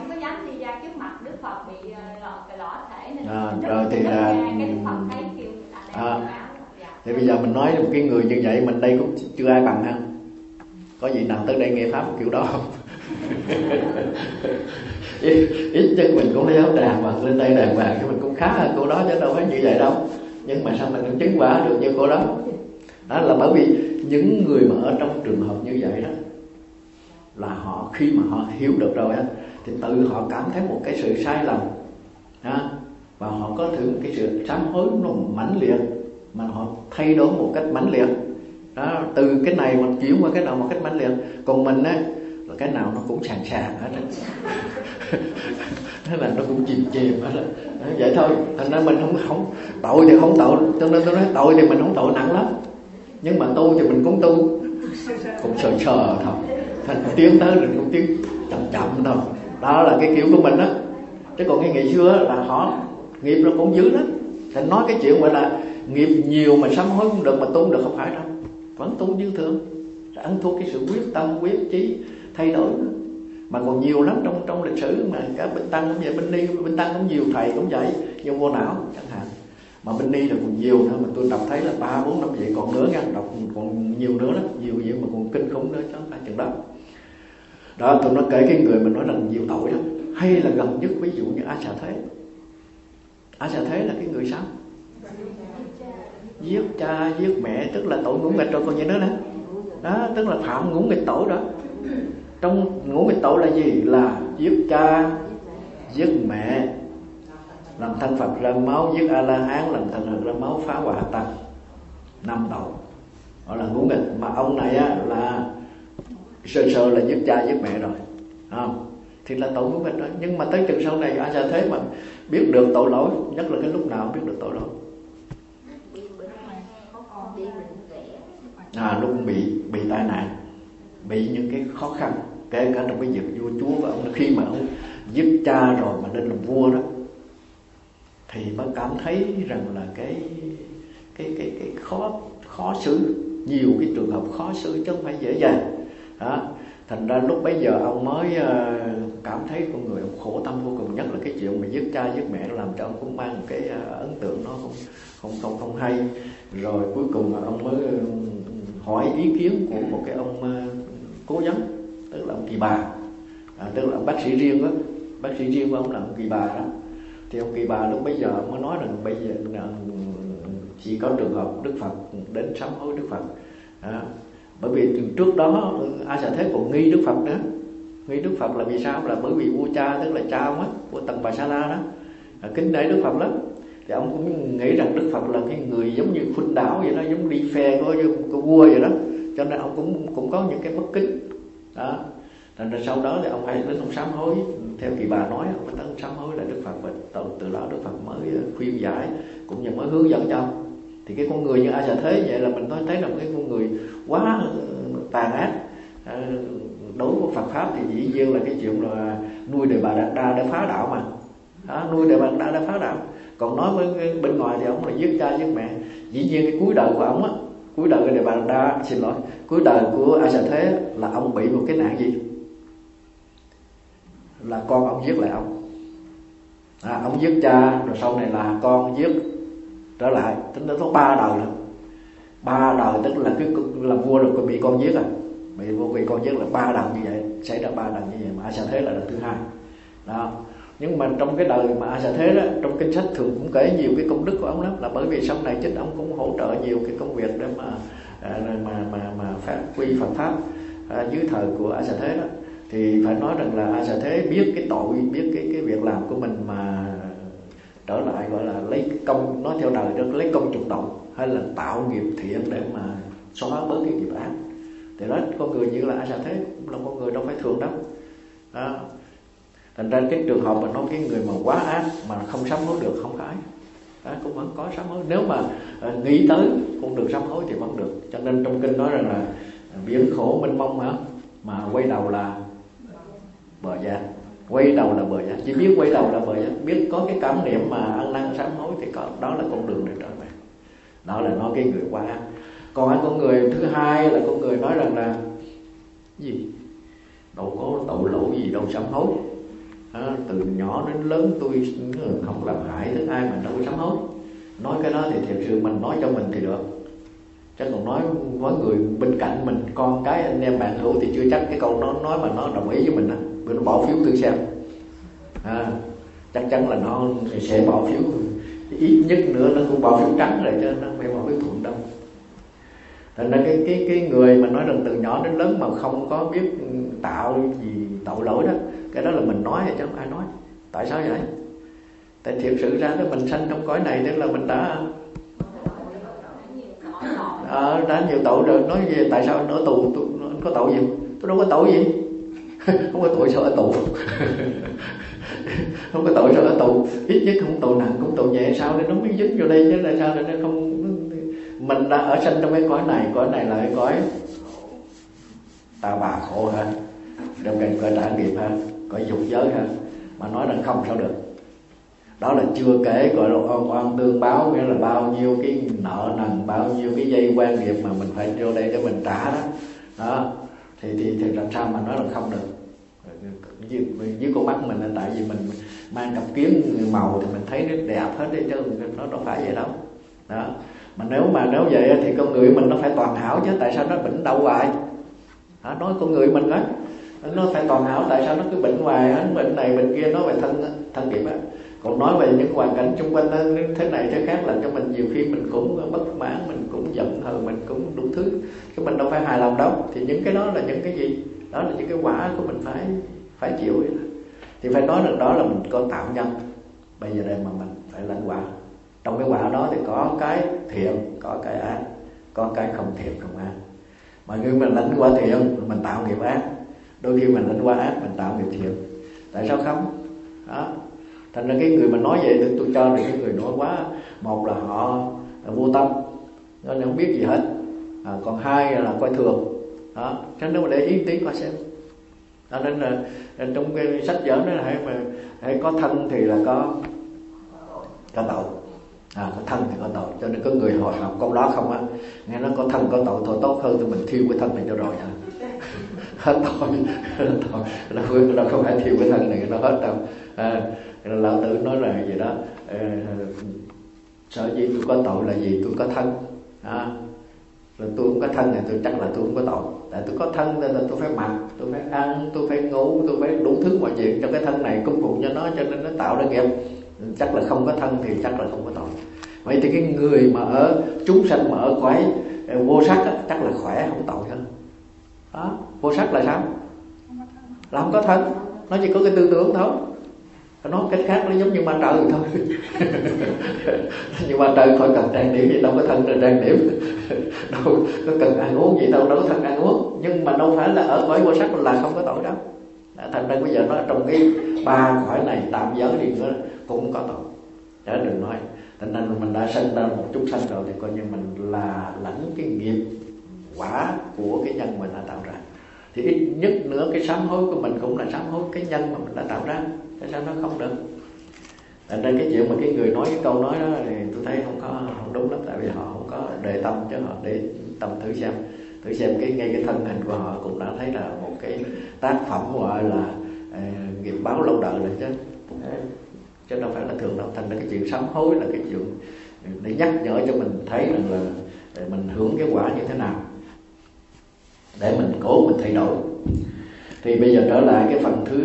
rồi thì là thì bây giờ mình nói một cái người như vậy mình đây cũng chưa ai bằng ha. Có vị nào tới đây nghe pháp kiểu đó không? ít nhất mình cũng thấy áo đàng hoàng, lên đây đàng hoàng, chứ mình cũng khá hơn cô đó chứ đâu phải như vậy đâu. Nhưng mà sao mình cũng chứng quả được như cô đó? Đó là bởi vì những người mà ở trong trường hợp như vậy đó, là họ khi mà họ hiểu được rồi á, thì tự họ cảm thấy một cái sự sai lầm, và họ có thử cái sự sám hối nó mãnh liệt, mà họ thay đổi một cách mãnh liệt đó, từ cái này mà chuyển qua cái nào một cách mãnh liệt. Còn mình á rồi cái nào nó cũng sàn sàn hết thế là nó cũng chìm hết rồi. Vậy thôi, thành ra mình không tội thì không tội, cho nên tôi nói tội thì mình không tội nặng lắm, nhưng mà tu thì mình cũng tu cũng sờ thôi, thành tiến tới mình cũng tiến chậm chậm thôi. Đó là cái kiểu của mình đó. Chứ còn cái ngày xưa là họ nghiệp nó cũng dữ lắm. Thành nói cái chuyện gọi là nghiệp nhiều mà sám hối không được mà tu không được, không phải đâu, vẫn tu như thường, ăn thua cái sự quyết tâm quyết chí thay đổi đó. Mà còn nhiều lắm trong lịch sử mà cả Bên Tăng cũng vậy, Bên Tăng cũng nhiều thầy cũng vậy, như Vô Não chẳng hạn. Mà Bên Ni là còn nhiều nữa, mà tôi đọc thấy là 3, 4 năm vậy còn nữa nha, đọc còn nhiều nữa lắm, nhiều vậy mà còn kinh khủng nữa chứ không phải chừng đó. Đó, tôi nói kể cái người mình nói rằng nhiều tội đó. Hay là gần nhất ví dụ như A Xà Thế. A Xà Thế là cái người sao? Giết cha, giết mẹ, tức là tội ngũ nghịch rồi còn gì nữa nè. Đó, tức là phạm ngũ nghịch tội đó. Trong ngũ nghịch tội là gì? Là giết cha, giết mẹ, làm thân Phật ra máu, giết A-la-hán, làm thân Phật ra máu, phá hoại tăng. 5 tội gọi là ngũ nghịch. Mà ông này á, là sơ là giết cha giết mẹ rồi, không? Thì là tội ngũ nghịch đó. Nhưng mà tới chừng sau này A Xà Thế mà biết được tội lỗi, nhất là cái lúc nào biết được tội lỗi? Lúc bị tai nạn, bị những cái khó khăn, kể cả trong cái việc vua chúa của ông, khi mà ông giết cha rồi mà lên làm vua đó, thì mới cảm thấy rằng là cái khó xử, nhiều cái trường hợp khó xử chứ không phải dễ dàng đó. Thành ra lúc bấy giờ ông mới cảm thấy con người ông khổ tâm vô cùng, nhất là cái chuyện mà giết cha giết mẹ làm cho ông cũng mang một cái ấn tượng nó không hay. Rồi cuối cùng mà ông mới hỏi ý kiến của một cái ông cố vấn, tức là ông Kỳ Bà, tức là ông bác sĩ riêng đó, bác sĩ riêng của ông là ông Kỳ Bà đó. Thì ông Kỳ Bà lúc bấy giờ ông mới nói rằng bây giờ chỉ có trường hợp Đức Phật đến sám hối Đức Phật. Bởi vì trước đó A Xà Thế còn nghi Đức Phật nữa. Nghi Đức Phật là vì sao? Là bởi vì vua cha, tức là cha ông á, của Tần Bà Sa La đó, kính nể Đức Phật lắm. Thì ông cũng nghĩ rằng Đức Phật là cái người giống như khuynh đảo vậy đó, giống đi phe của vua vậy đó, cho nên ông cũng có những cái bất kính đó. Thành ra sau đó thì ông phải đến ông sám hối, theo Kỳ Bà nói ông phải đến sám hối là Đức Phật, và từ đó Đức Phật mới khuyên giải cũng như mới hướng dẫn cho ông. Thì cái con người như A Xà Thế vậy là mình thấy là một cái con người quá tàn ác. Đối với Phật pháp thì dĩ nhiên là cái chuyện là nuôi Đề Bà Đạt Đa để phá đạo mà đó, nuôi Đề Bà Đạt Đa để phá đạo. Còn nói với bên ngoài thì ông là giết cha giết mẹ. Dĩ nhiên cái cuối đời của ông á, cuối đời của Đề Bà Đạt Đa, xin lỗi, cuối đời của A Xà Thế là ông bị một cái nạn gì? Là con ông giết lại ông. Ông giết cha rồi sau này là con giết trở lại, tính đến có 3 đời rồi. 3 đời tức là cứ làm vua rồi bị con giết bị con giết là 3 lần như vậy, xảy ra 3 lần như vậy. Mà A Xà Thế là lần thứ 2 đó. Nhưng mà trong cái đời mà A Xà Thế đó, trong kinh sách thường cũng kể nhiều cái công đức của ông lắm, là bởi vì sau này chính ông cũng hỗ trợ nhiều cái công việc để mà phát huy Phật pháp dưới thời của A Xà Thế đó. Thì phải nói rằng là A Xà Thế biết cái tội, biết cái việc làm của mình mà trở lại, gọi là lấy công, nói theo đời đó, lấy công chuộc tội hay là tạo nghiệp thiện để mà xóa bớt cái nghiệp ác. Thì đó, con người như là A Xà Thế là con người đâu phải thường đâu đó. Thành ra cái trường hợp mà nói cái người mà quá ác mà không sám hối được không phải đó, cũng vẫn có sám hối. Nếu mà nghĩ tới con đường sám hối thì vẫn được. Cho nên trong kinh nói rằng là biển khổ mênh mông hả, mà quay đầu là bờ giác. Quay đầu là bờ giác, chỉ biết quay đầu là bờ giác, biết có cái cảm niệm mà ăn năn sám hối thì đó là con đường để trở về. Đó là nói cái người quá ác. Còn con người thứ hai là con người nói rằng là gì? Đâu có tội lỗi gì đâu sám hối. Từ nhỏ đến lớn tôi không làm hại đến ai mà đâu có sám hối. Nói cái đó thì thật sự mình nói cho mình thì được, chứ còn nói với người bên cạnh mình, con cái anh em bạn hữu thì chưa chắc cái câu nó nói mà nó đồng ý với mình á, vì nó bỏ phiếu thử xem. Chắc chắn là nó sẽ bỏ phiếu, ít nhất nữa nó cũng bỏ phiếu trắng rồi, chứ nó không phải bỏ phiếu thuận đâu. Thành ra cái người mà nói rằng từ nhỏ đến lớn mà không có biết tạo gì tội lỗi đó, cái đó là mình nói hay chứ không ai nói. Tại sao vậy? Tại thiệt sự ra cái mình sanh trong cõi này tức là mình đã nhiều tội rồi. Nói gì tại sao anh ở tù, anh có tội gì? Tôi đâu có tội gì. Không có tội sao ở tù. Không có tội sao ở tù, ít nhất không tội nặng cũng tội nhẹ sao để nó mới dính vô đây chứ là sao để nó không. Mình đã ở sanh trong cái cõi này là cái cõi ta bà khổ ha, trong cái cõi trả nghiệp ha, cõi dục giới ha, mà nói là không sao được. Đó là chưa kể gọi là oan tương báo, nghĩa là bao nhiêu cái nợ nần, bao nhiêu cái dây quan nghiệp mà mình phải vô đây để mình trả đó. Đó thì làm sao mà nói là không được. Dưới con mắt mình là tại vì mình mang cặp kiến màu thì mình thấy nó đẹp hết đấy chứ nó đâu phải vậy đâu. Đó. Mà nếu vậy thì con người mình nó phải toàn hảo chứ, tại sao nó bệnh đau hoài? Nói con người mình đó nó phải toàn hảo, tại sao nó cứ bệnh hoài, bệnh này bệnh kia, nói về thân nghiệp á. Còn nói về những hoàn cảnh xung quanh thế này thế khác làm cho mình nhiều khi mình cũng bất mãn, mình cũng giận hờn, mình cũng đủ thứ, chứ mình đâu phải hài lòng đâu. Thì những cái đó là những cái gì? Đó là những cái quả của mình phải chịu. Thì phải nói rằng đó là mình có tạo nhân. Bây giờ đây mà mình phải lãnh quả. Trong cái quả đó thì có cái thiện, có cái ác, có cái không thiện không ác. Mà khi mình lãnh quả thiện mình tạo nghiệp ác, đôi khi mình lãnh quả ác mình tạo nghiệp thiện. Tại sao không? Đó. Thành ra cái người mà nói vậy thì tôi cho là cái người nói quá. Một là họ vô tâm, nó không biết gì hết. Còn hai là coi thường. Đó. Cho nên nếu mà để ý tí coi xem. Cho nên là trong cái sách vở nó hãy có thân thì là có tội. Có thân thì có tội. Cho nên có người họ học câu đó không á, nghe nó có thân có tội thôi, tốt hơn thì mình thiêu cái thân này cho rồi hả? Hết tội. Nó không phải thiêu cái thân này nó hết đâu. Lão Tử nói là gì đó, sở dĩ tôi có tội là gì? Tôi có thân. Rồi tôi không có thân thì tôi chắc là tôi không có tội. Tại tôi có thân nên là tôi phải mặc, tôi phải ăn, tôi phải ngủ, tôi phải đủ thứ mọi chuyện trong cái thân này cung phụng cho nó nó tạo ra nghiệp. Chắc là không có thân thì chắc là không có tội. Vậy thì cái người mà ở chúng sanh mà ở cõi vô sắc á, chắc là khỏe không tội hơn. Đó, vô sắc là sao? Là không có thân, nó chỉ có cái tư tưởng thôi. Nói cách khác nó giống như ma trời thôi. Nhưng ma trời khỏi cần trang điểm gì đâu, có thân là trang điểm. Đâu có cần ăn uống gì đâu, đâu có thân ăn uống. Nhưng mà đâu phải là ở cõi vô sắc là không có tội đâu. Thành ra bây giờ nó trong cái ba cõi này tạm giới thì nó cũng có tội. Chứ đừng nói. Thành ra mình đã sinh ra một chúng sanh rồi thì coi như mình là lãnh cái nghiệp quả của cái nhân mình đã tạo ra. Thì ít nhất nữa cái sám hối của mình cũng là sám hối cái nhân mà mình đã tạo ra. Tại sao nó không được? Thành ra cái chuyện mà cái người nói cái câu nói đó thì tôi thấy không đúng lắm. Tại vì họ không có để tâm, chứ họ để tâm thử xem ngay cái thân hình của họ cũng đã thấy là một cái tác phẩm gọi là nghiệp báo lâu đời rồi chứ đâu phải là thường đâu. Thành ra cái chuyện sám hối là cái chuyện để nhắc nhở cho mình thấy rằng là mình hưởng cái quả như thế nào để mình cố mình thay đổi. Thì bây giờ trở lại cái phần thứ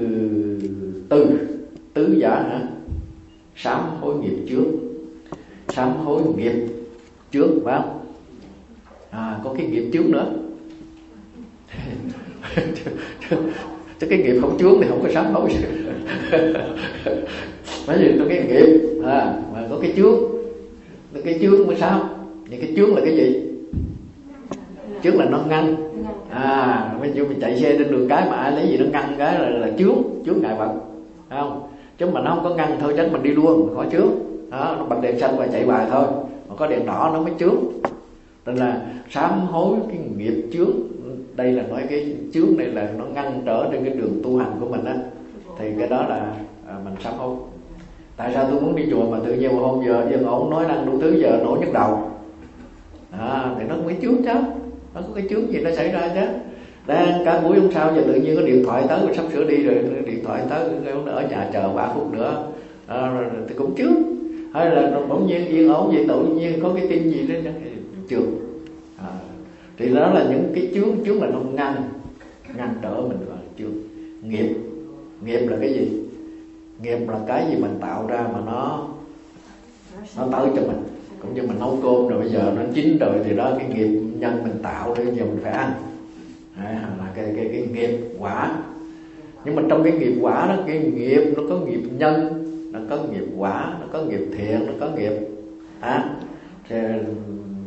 tứ giả hả? Sám hối nghiệp trước. Sám hối nghiệp trước phải không? Có cái nghiệp trước nữa. Chứ cái nghiệp không trước thì không có sám hối. Bởi vì có cái nghiệp mà có cái trước. Cái trước mới sao? Thì cái trước là cái gì? Trước là nó ngăn. Ví dụ mình chạy xe trên đường cái mà ai lấy gì nó ngăn cái là chướng ngại vật, phải không? Chứ mà nó không có ngăn thôi chắc mình đi luôn, khỏi chướng. Nó bật đèn xanh và chạy bài thôi, mà có đèn đỏ nó mới chướng. Nên là sám hối cái nghiệp chướng. Đây là nói cái chướng này là nó ngăn trở trên cái đường tu hành của mình á, thì cái đó là mình sám hối. Tại sao tôi muốn đi chùa mà tự nhiên mà hôm giờ dân ổn nói năng đủ thứ giờ nổi nhức đầu? Thì nó mới chướng chứ. Nó có cái chướng gì nó xảy ra chứ. Đang cả buổi hôm sau giờ tự nhiên có điện thoại tới sắp sửa đi rồi, điện thoại tới ở nhà chờ 3 phút nữa thì cũng chướng. Hay là bỗng nhiên yên ổn vậy tự nhiên có cái tin gì đó chướng. Thì đó là những cái chướng là nó ngăn trở mình vào chướng. Nghiệp là cái gì? Nghiệp là cái gì mình tạo ra mà nó tới cho mình. Cũng như mình nấu cơm rồi bây giờ nó chín rồi thì đó cái nghiệp nhân mình tạo để giờ mình phải ăn. Là cái nghiệp quả. Nhưng mà trong cái nghiệp quả đó, cái nghiệp nó có nghiệp nhân, nó có nghiệp quả, nó có nghiệp thiện, nó có nghiệp thì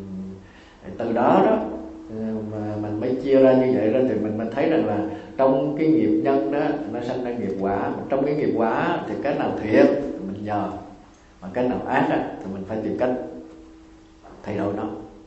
từ đó mà mình mới chia ra như vậy đó, thì mình thấy rằng là trong trong cái nghiệp nhân đó nó sanh ra nghiệp quả. Trong cái nghiệp quả thì cái nào thiện mình nhờ, mà cái nào ác á, thì mình phải tìm cách thay đổi nó.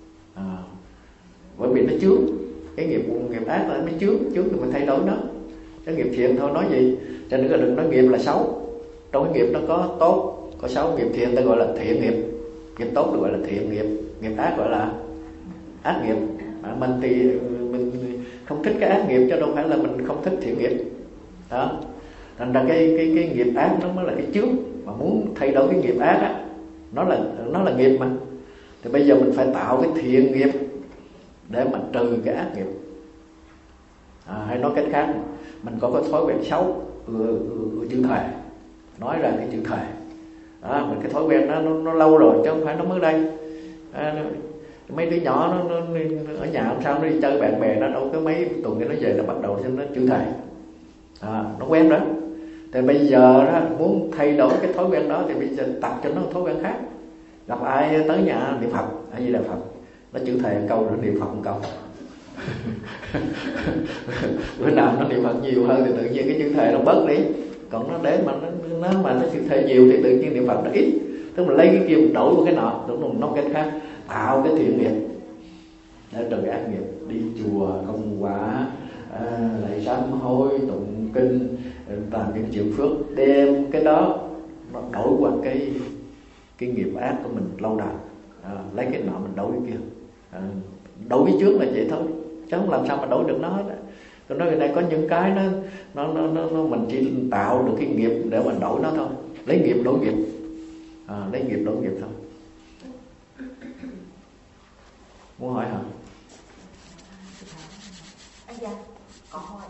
Bởi vì nó chướng, cái nghiệp ác là nó chướng thì mình thay đổi nó. Cái nghiệp thiện thôi nói gì, cho nên đừng nói nghiệp là xấu. Trong cái nghiệp nó có tốt, có xấu. Nghiệp thiện ta gọi là thiện nghiệp, nghiệp tốt được gọi là thiện nghiệp, nghiệp ác gọi là ác nghiệp. Mình thì mình không thích cái ác nghiệp, chứ đâu phải là mình không thích thiện nghiệp đó. Thành ra cái nghiệp ác nó mới là cái chướng. Mà muốn thay đổi cái nghiệp ác á, nó là nghiệp mà, thì bây giờ mình phải tạo cái thiện nghiệp để mà trừ cái ác nghiệp. Hay nói cách khác, mình có thói quen xấu, chữ thề, nói ra cái chữ thề đó, mình cái thói quen nó lâu rồi chứ không phải nó mới đây. Mấy đứa nhỏ nó ở nhà hôm sau nó đi chơi bạn bè, nó đâu có mấy tuần nó về, nó bắt đầu nó chữ thề, nó quen đó. Thì bây giờ đó, muốn thay đổi cái thói quen đó thì bây giờ tập cho nó thói quen khác. Gặp ai tới nhà niệm Phật, ai gì là Phật, nó chữ thề một câu rồi niệm Phật một câu. Bữa nào nó niệm Phật nhiều hơn thì tự nhiên cái chữ thề nó bớt đi. Còn nó để mà nó chữ thề nhiều thì tự nhiên niệm Phật nó ít. Tức là lấy cái kia mình đổi qua cái nọ, đúng nói cái khác, tạo cái thiện nghiệp để trừ cái ác nghiệp. Đi chùa công quả, lạy sám hối, tụng kinh, làm những chuyện phước, đem cái đó nó đổi qua cái nghiệp ác của mình lâu đời. Lấy cái nọ mình đổi cái kia. Đổi cái trước là vậy thôi, chứ không làm sao mà đổi được nó hết. Tôi nói cái này có những cái nó mình chỉ tạo được cái nghiệp để mình đổi nó thôi. Lấy nghiệp đổi nghiệp, lấy nghiệp đổi nghiệp thôi. Muốn hỏi hả? Dạ, có hỏi.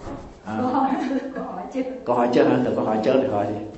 Có hỏi chứ hả? Đừng có hỏi chứ thì hỏi đi.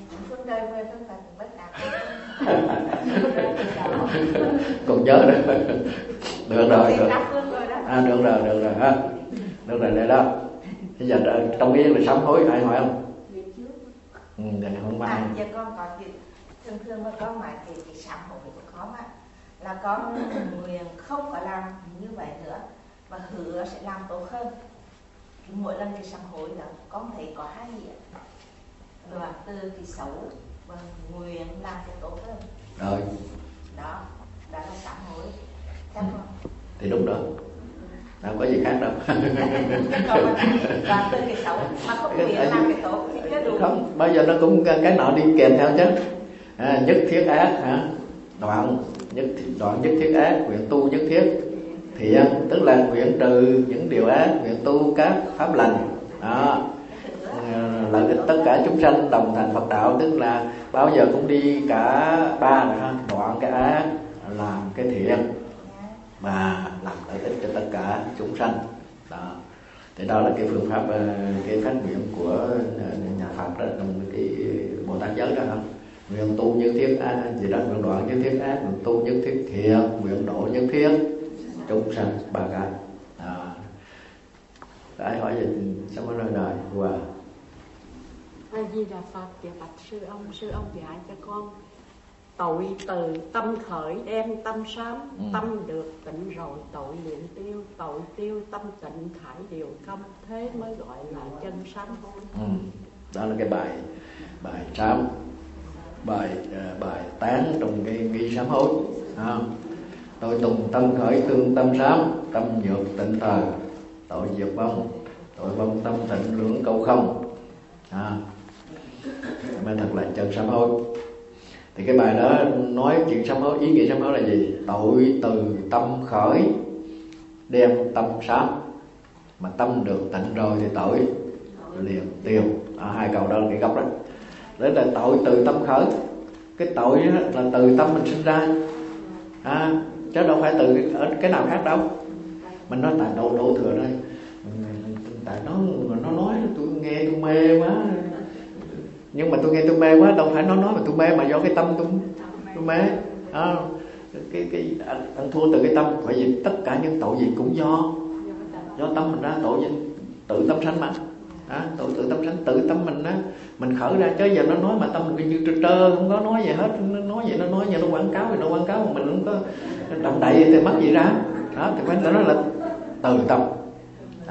Còn nhớ nữa. Được rồi. Được rồi ha. Được rồi đây đó. Bây giờ trong cái là sám hối ai hỏi không? Rồi không mai. Giờ con có chuyện thường mà con mà thì sám hối của con á là con nguyện không có làm như vậy nữa và hứa sẽ làm tốt hơn. Mỗi lần đi sám hối là con thấy có hai nghĩa, đoạn từ cái xấu và nguyện làm cái tốt hơn. Rồi. Đó là sám hối. Chắc không? Thì đúng đó. Đâu có gì khác đâu. Đoạn từ cái xấu mà không nguyện làm cái tốt thì chưa đủ. Không, bao giờ nó cũng cái nọ đi kèm theo chứ. Nhất thiết ác hả? Đoạn nhất thiết ác, nguyện tu nhất thiết thiện, tức là nguyện trừ những điều ác, nguyện tu các pháp lành. Đó. Lợi ích tất cả chúng sanh đồng thành Phật đạo, tức là bao giờ cũng đi cả ba này ha, đoạn cái ác, làm cái thiện và làm lợi ích cho tất cả chúng sanh. Đó. Thì đó là cái phương pháp, cái phát nguyện của nhà Phật đó, trong cái Bồ Tát giới đó không? Nguyện tu nhất thiết ác, gì đó, nguyện đoạn nhất thiết ác, nguyện tu nhất thiết thiện, nguyện độ nhất thiết chúng sanh, ba cái. Ai hỏi gì xong rồi đời qua. A Di Đà Phật. Dạ bạch sư ông dạy cho con tội từ tâm khởi đem tâm sám, tâm được tịnh rồi tội luyện tiêu, tội tiêu tâm tịnh thải điều công, thế mới gọi là chân sám hối. Đó là cái bài sám, bài tán trong cái nghi sám hối. Tội tùng tâm khởi tương tâm sám, tâm nhược tịnh tờ, tội diệt vong, tội vong tâm tịnh lưỡng câu không. Mới thật là chân sám hối. Thì cái bài đó nói chuyện sám hối, ý nghĩa sám hối là gì? Tội từ tâm khởi đem tâm sám, mà tâm được tịnh rồi thì tội liền tiêu. Hai câu đó là cái gốc đó. Đấy là tội từ tâm khởi. Cái tội đó là từ tâm mình sinh ra, chứ đâu phải từ ở cái nào khác đâu. Mình nói tại đổ thừa đây, tại nó nói tôi nghe tôi mê quá. Nhưng mà tôi nghe tôi mê quá, đâu phải nó nói mà tôi mê, mà do cái tâm tôi mê. Cái ăn thua từ cái tâm. Bởi vì tất cả những tội gì cũng do tâm mình ra. Tội gì tự tâm sanh mà. Tội tự tâm sanh, tự tâm mình á, mình khởi ra. Chứ giờ nó nói mà tâm mình như trơ, không có nói gì hết. Nó nói vậy, nó nói vậy, nó quảng cáo thì nó quảng cáo, mà mình không có động đậy thì mất gì ra. Thì phải nói là từ tâm.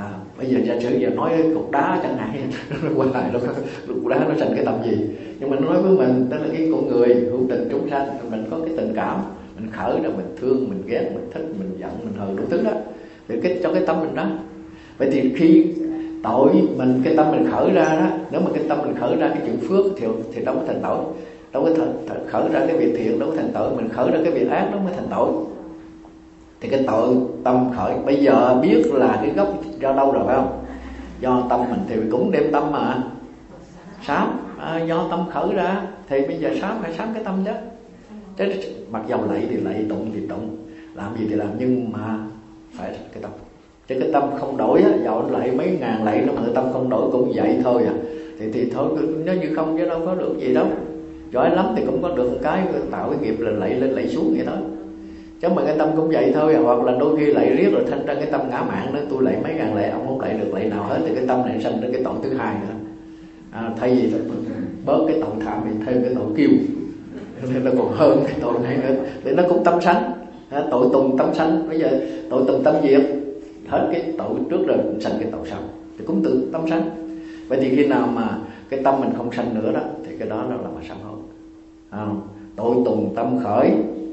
Bây giờ giả sử giờ nói cục đá chẳng hạn, nó qua lại nó cục đá nó thành cái tâm gì? Nhưng mà nó nói với mình, đó là cái con người hữu tình chúng sanh, mình có cái tình cảm, mình khởi ra mình thương, mình ghét, mình thích, mình giận, mình hờn đủ thứ đó, để cho cái tâm mình đó. Vậy thì khi tội mình, cái tâm mình khởi ra đó, nếu mà cái tâm mình khởi ra cái chuyện phước thì đâu có thành tội, đâu có khởi ra cái việc thiện đâu có thành tội, mình khởi ra cái việc ác đó mới thành tội. Thì cái tội tâm khởi, bây giờ biết là cái gốc do đâu rồi phải không? Do tâm mình thì cũng đem tâm mà sám, do tâm khởi ra thì bây giờ sám phải sám cái tâm chứ. Chứ mặc dầu lạy thì lạy, tụng thì tụng, làm gì thì làm, nhưng mà phải cái tâm. Chứ cái tâm không đổi á, dầu lạy mấy ngàn lạy nó mà cái tâm không đổi cũng vậy thôi à. Thì thôi nó như không chứ đâu có được gì đâu. Giỏi lắm thì cũng có được một cái tạo cái nghiệp là lạy lên lạy xuống vậy thôi. Chứ mà cái tâm cũng vậy thôi à. Hoặc là đôi khi lạy riết rồi thành ra cái tâm ngã mạn đó, tôi lạy mấy ngàn lạy ông không lạy được lạy nào hết, thì cái tâm này sanh ra cái tội thứ hai nữa. Thay vì bớt cái tội tham thì thêm cái tội kiêu, nên nó còn hơn cái tội này nữa. Thì nó cũng tâm sanh, tội tùng tâm sanh. Bây giờ tội tùng tâm diệt, hết cái tội trước rồi sanh cái tội sau, thì cũng tự tâm sanh. Vậy thì khi nào mà cái tâm mình không sanh nữa đó, thì cái đó nó là mà sám hối. Tội tùng tâm khởi,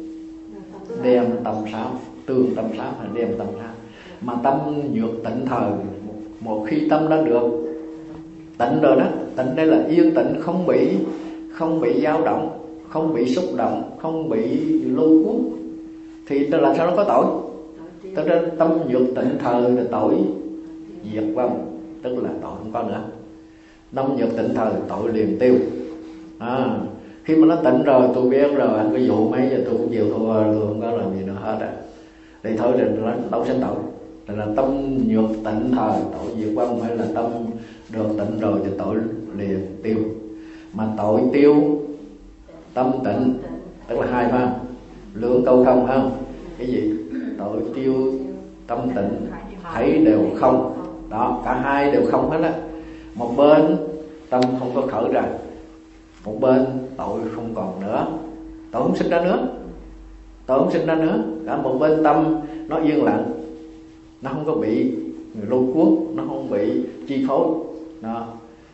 đem tâm sám, tương tâm sám hay đem tâm sám. Mà tâm nhược tịnh thời, một khi tâm đã được tịnh rồi đó, tịnh đây là yên tịnh, không bị dao động, không bị xúc động, không bị lôi cuốn, thì làm sao nó có tội? Tức là tâm nhược tịnh thời là tội diệt vong, tức là tội không có nữa. Tâm nhược tịnh thời tội liền tiêu. Khi mà nó tịnh rồi, tôi biết rồi, anh có dụ mấy giờ tôi cũng chịu thua, tôi không có làm gì nữa hết á. Thì thôi thì nó đâu sinh tội. Là tâm nhược tịnh thời tội diệt vong, hay là tâm được tịnh rồi thì tội liền tiêu. Mà tội tiêu tâm tịnh tức là hai phải không? Lượng câu không phải không? Cái gì? Tội tiêu tâm tịnh thấy đều không. Đó, cả hai đều không hết á. Một bên tâm không có khởi ra, một bên tội không còn nữa, tội không sinh ra nữa, tội không sinh ra nữa. Cả một bên tâm nó yên lặng, nó không có bị lôi cuốn, nó không bị chi phối. Đó.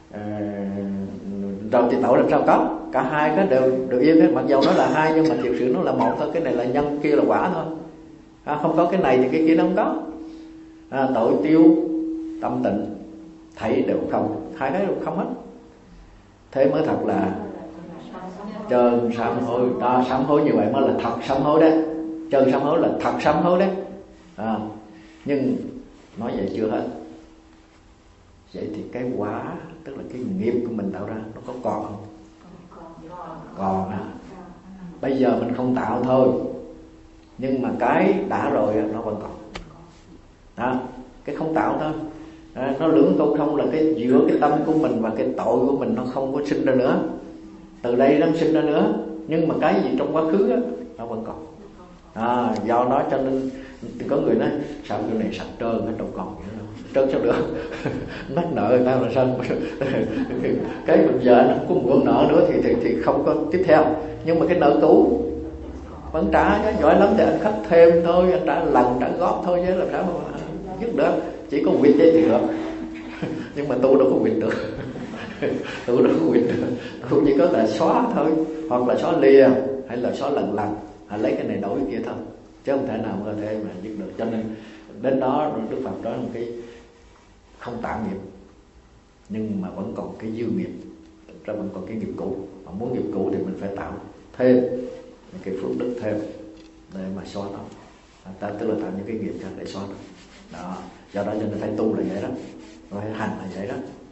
Rồi thì tội làm sao có? Cả hai cái đều được yên hết. Mặc dầu nó là hai nhưng mà thực sự nó là một thôi. Cái này là nhân, kia là quả thôi. Không có cái này thì cái kia nó không có. Tội tiêu tâm tịnh thấy đều không, hai cái đều không hết. Thế mới thật là trơn sám hối. Đó, sám hối như vậy mới là thật sám hối đấy. Trơn sám hối là thật sám hối đấy. Nhưng nói vậy chưa hết. Vậy thì cái quả, tức là cái nghiệp của mình tạo ra, nó có còn không? Còn à. Bây giờ mình không tạo thôi, nhưng mà cái đã rồi nó vẫn còn. Đó, cái không tạo thôi. Nó lưỡng câu không là cái giữa cái tâm của mình và cái tội của mình nó không có sinh ra nữa. Từ đây nó sinh ra nữa. Nhưng mà cái gì trong quá khứ á, nó vẫn còn. Do đó cho nên có người nói sao cái này sạch trơn hết đâu còn nữa đâu. Trơn sao được? Mắc nợ người ta là sao? Cái bây giờ nó không có mượn nợ nữa thì không có tiếp theo. Nhưng mà cái nợ cũ vẫn trả chứ. Giỏi lắm thì anh khắc thêm thôi, anh trả lần trả góp thôi chứ làm sao mà dứt được. Chỉ có quyệt vậy thì được. Nhưng mà tu đâu có quyệt được. Tu đâu có quyệt được. Tu chỉ có là xóa thôi, hoặc là xóa lìa, hay là xóa lần hay lấy cái này đổi cái kia thôi, chứ không thể nào có thể mà dứt được. Cho nên đến đó Đức Phật nói một cái không tạo nghiệp, nhưng mà vẫn còn cái dư nghiệp, ra vẫn còn cái nghiệp cũ. Mà muốn nghiệp cũ thì mình phải tạo thêm những cái phước đức thêm để mà xóa nó. Ta tức là tạo những cái nghiệp khác để xóa nó. Đó, do đó cho nên phải tu là vậy đó, rồi phải hành là vậy đó.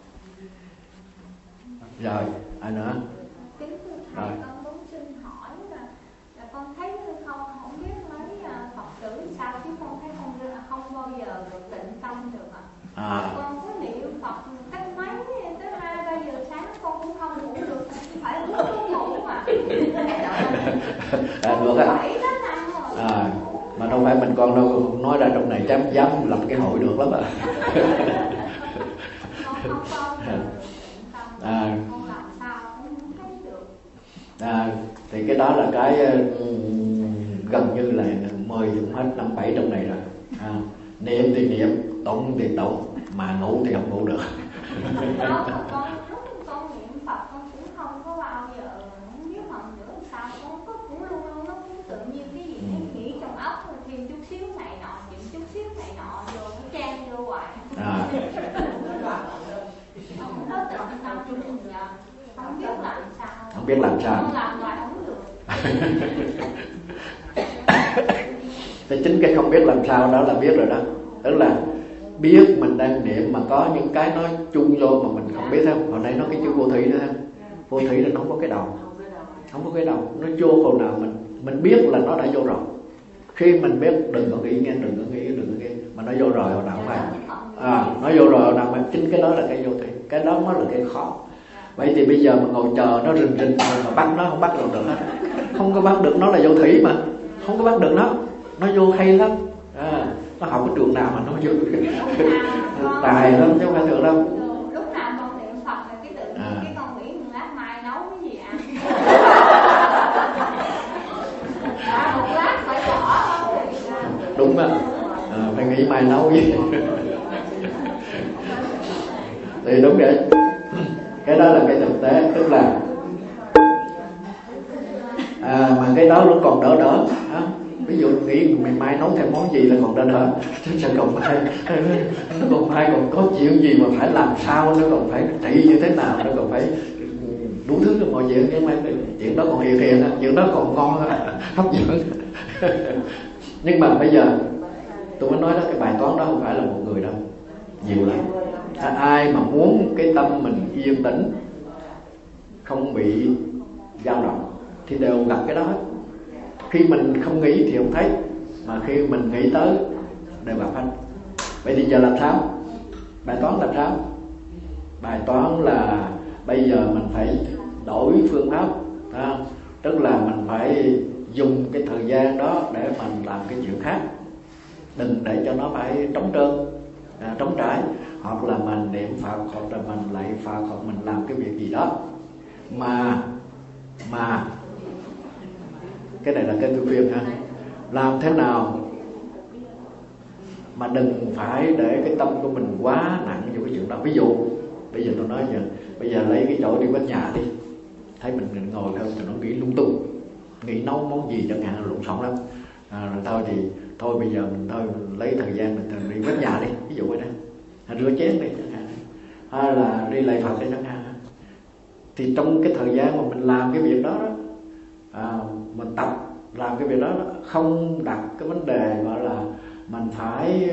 Rồi, ai nữa? Rồi. Con muốn xin hỏi là con thấy không biết mấy Phật tử sao chứ con thấy không bao giờ được tịnh tâm được ạ. Con có niệm Phật cách mấy tới 2-3 giờ sáng con cũng không ngủ được, phải uống thuốc ngủ mà. Được á. Mà đâu phải mình con đâu, nói ra trong này dám lập cái hội được lắm ạ. Con làm sao cũng không thấy được. Thì cái đó là cái gần như là 10 cũng hết 5-7 trong này rồi. niệm thì niệm, tụng thì tụng, mà ngủ thì không ngủ được. Đó, con lúc con niệm Phật con cũng không có bao giờ không biết học nữa sao, con cũng luôn luôn nó cũng tự nhiên cái gì nó nghĩ trong óc thêm chút xíu này nọ, những chút xíu này nọ vô nó trang vô hoài. Không có tự tâm chung giờ không biết làm sao. Không biết làm sao. Con làm hoài không được. Thì chính cái không biết làm sao đó là biết rồi đó. Tức là biết mình đang niệm mà có những cái nói chung vô mà mình không biết không. Hồi nãy nói cái chữ vô thủy đó không. Vô thủy là nó không có cái đầu. Không có cái đầu. Nó vô hồi nào mình biết là nó đã vô rồi. Khi mình biết đừng có nghĩ nghe, đừng có nghĩ, đừng có nghĩ, mà nó vô rồi hồi nào không phải. Nó vô rồi hồi nào mà chính cái đó là cái vô thủy. Cái đó mới là cái khó. Vậy thì bây giờ mà ngồi chờ nó rình rình mà bắt nó không bắt được hết. Không có bắt được nó là vô thủy mà. Không có bắt được nó vô hay lắm. Nó học cái trường nào mà nó vô tài lắm chứ không phải thường đâu. Lúc nào con niệm Phật là cái tự nhiên cái con nghĩ lát mai nấu cái gì ăn. Một lát phải bỏ không? Đúng á. Phải nghĩ mai nấu gì. Thì đúng vậy. Cái đó là cái thực tế, tức là mà cái đó nó còn đỡ. Ví dụ nghĩ mình mai nấu thêm món gì là còn đỡ. Chứ còn mai còn có chuyện gì mà phải làm sao, nó còn phải trị như thế nào, nó còn phải đủ thứ mọi chuyện. Nhưng mà chuyện đó còn hiền, chuyện đó còn ngon, hấp dẫn. Nhưng mà bây giờ tôi mới nói đó, cái bài toán đó không phải là một người đâu, nhiều lắm. Ai mà muốn cái tâm mình yên tĩnh, không bị dao động thì đều gặp cái đó hết. Khi mình không nghĩ thì không thấy, mà khi mình nghĩ tới đều gặp hết. Vậy thì giờ làm sao? Bài toán làm sao? Bài toán là bây giờ mình phải đổi phương pháp, tức là mình phải dùng cái thời gian đó để mình làm cái chuyện khác, đừng để cho nó phải trống trơn, trống trải. Hoặc là mình niệm Phật, hoặc là mình lạy Phật, hoặc mình làm cái việc gì đó mà cái này là cái tôi khuyên ha, làm thế nào mà đừng phải để cái tâm của mình quá nặng vô cái chuyện đó. Ví dụ bây giờ tôi nói bây giờ lấy cái chỗ đi quét nhà đi, thấy mình ngồi thôi thì nó nghĩ lung tung, nghĩ nấu món gì chẳng hạn, lộn xộn lắm. Rồi thôi thì thôi bây giờ mình thôi lấy thời gian mình đi quét nhà đi, ví dụ vậy đó, rửa chén đi chẳng hạn, hay là đi lạy Phật đi chẳng hạn. Thì trong cái thời gian mà mình làm cái việc đó mình tập làm cái việc đó, không đặt cái vấn đề gọi là mình phải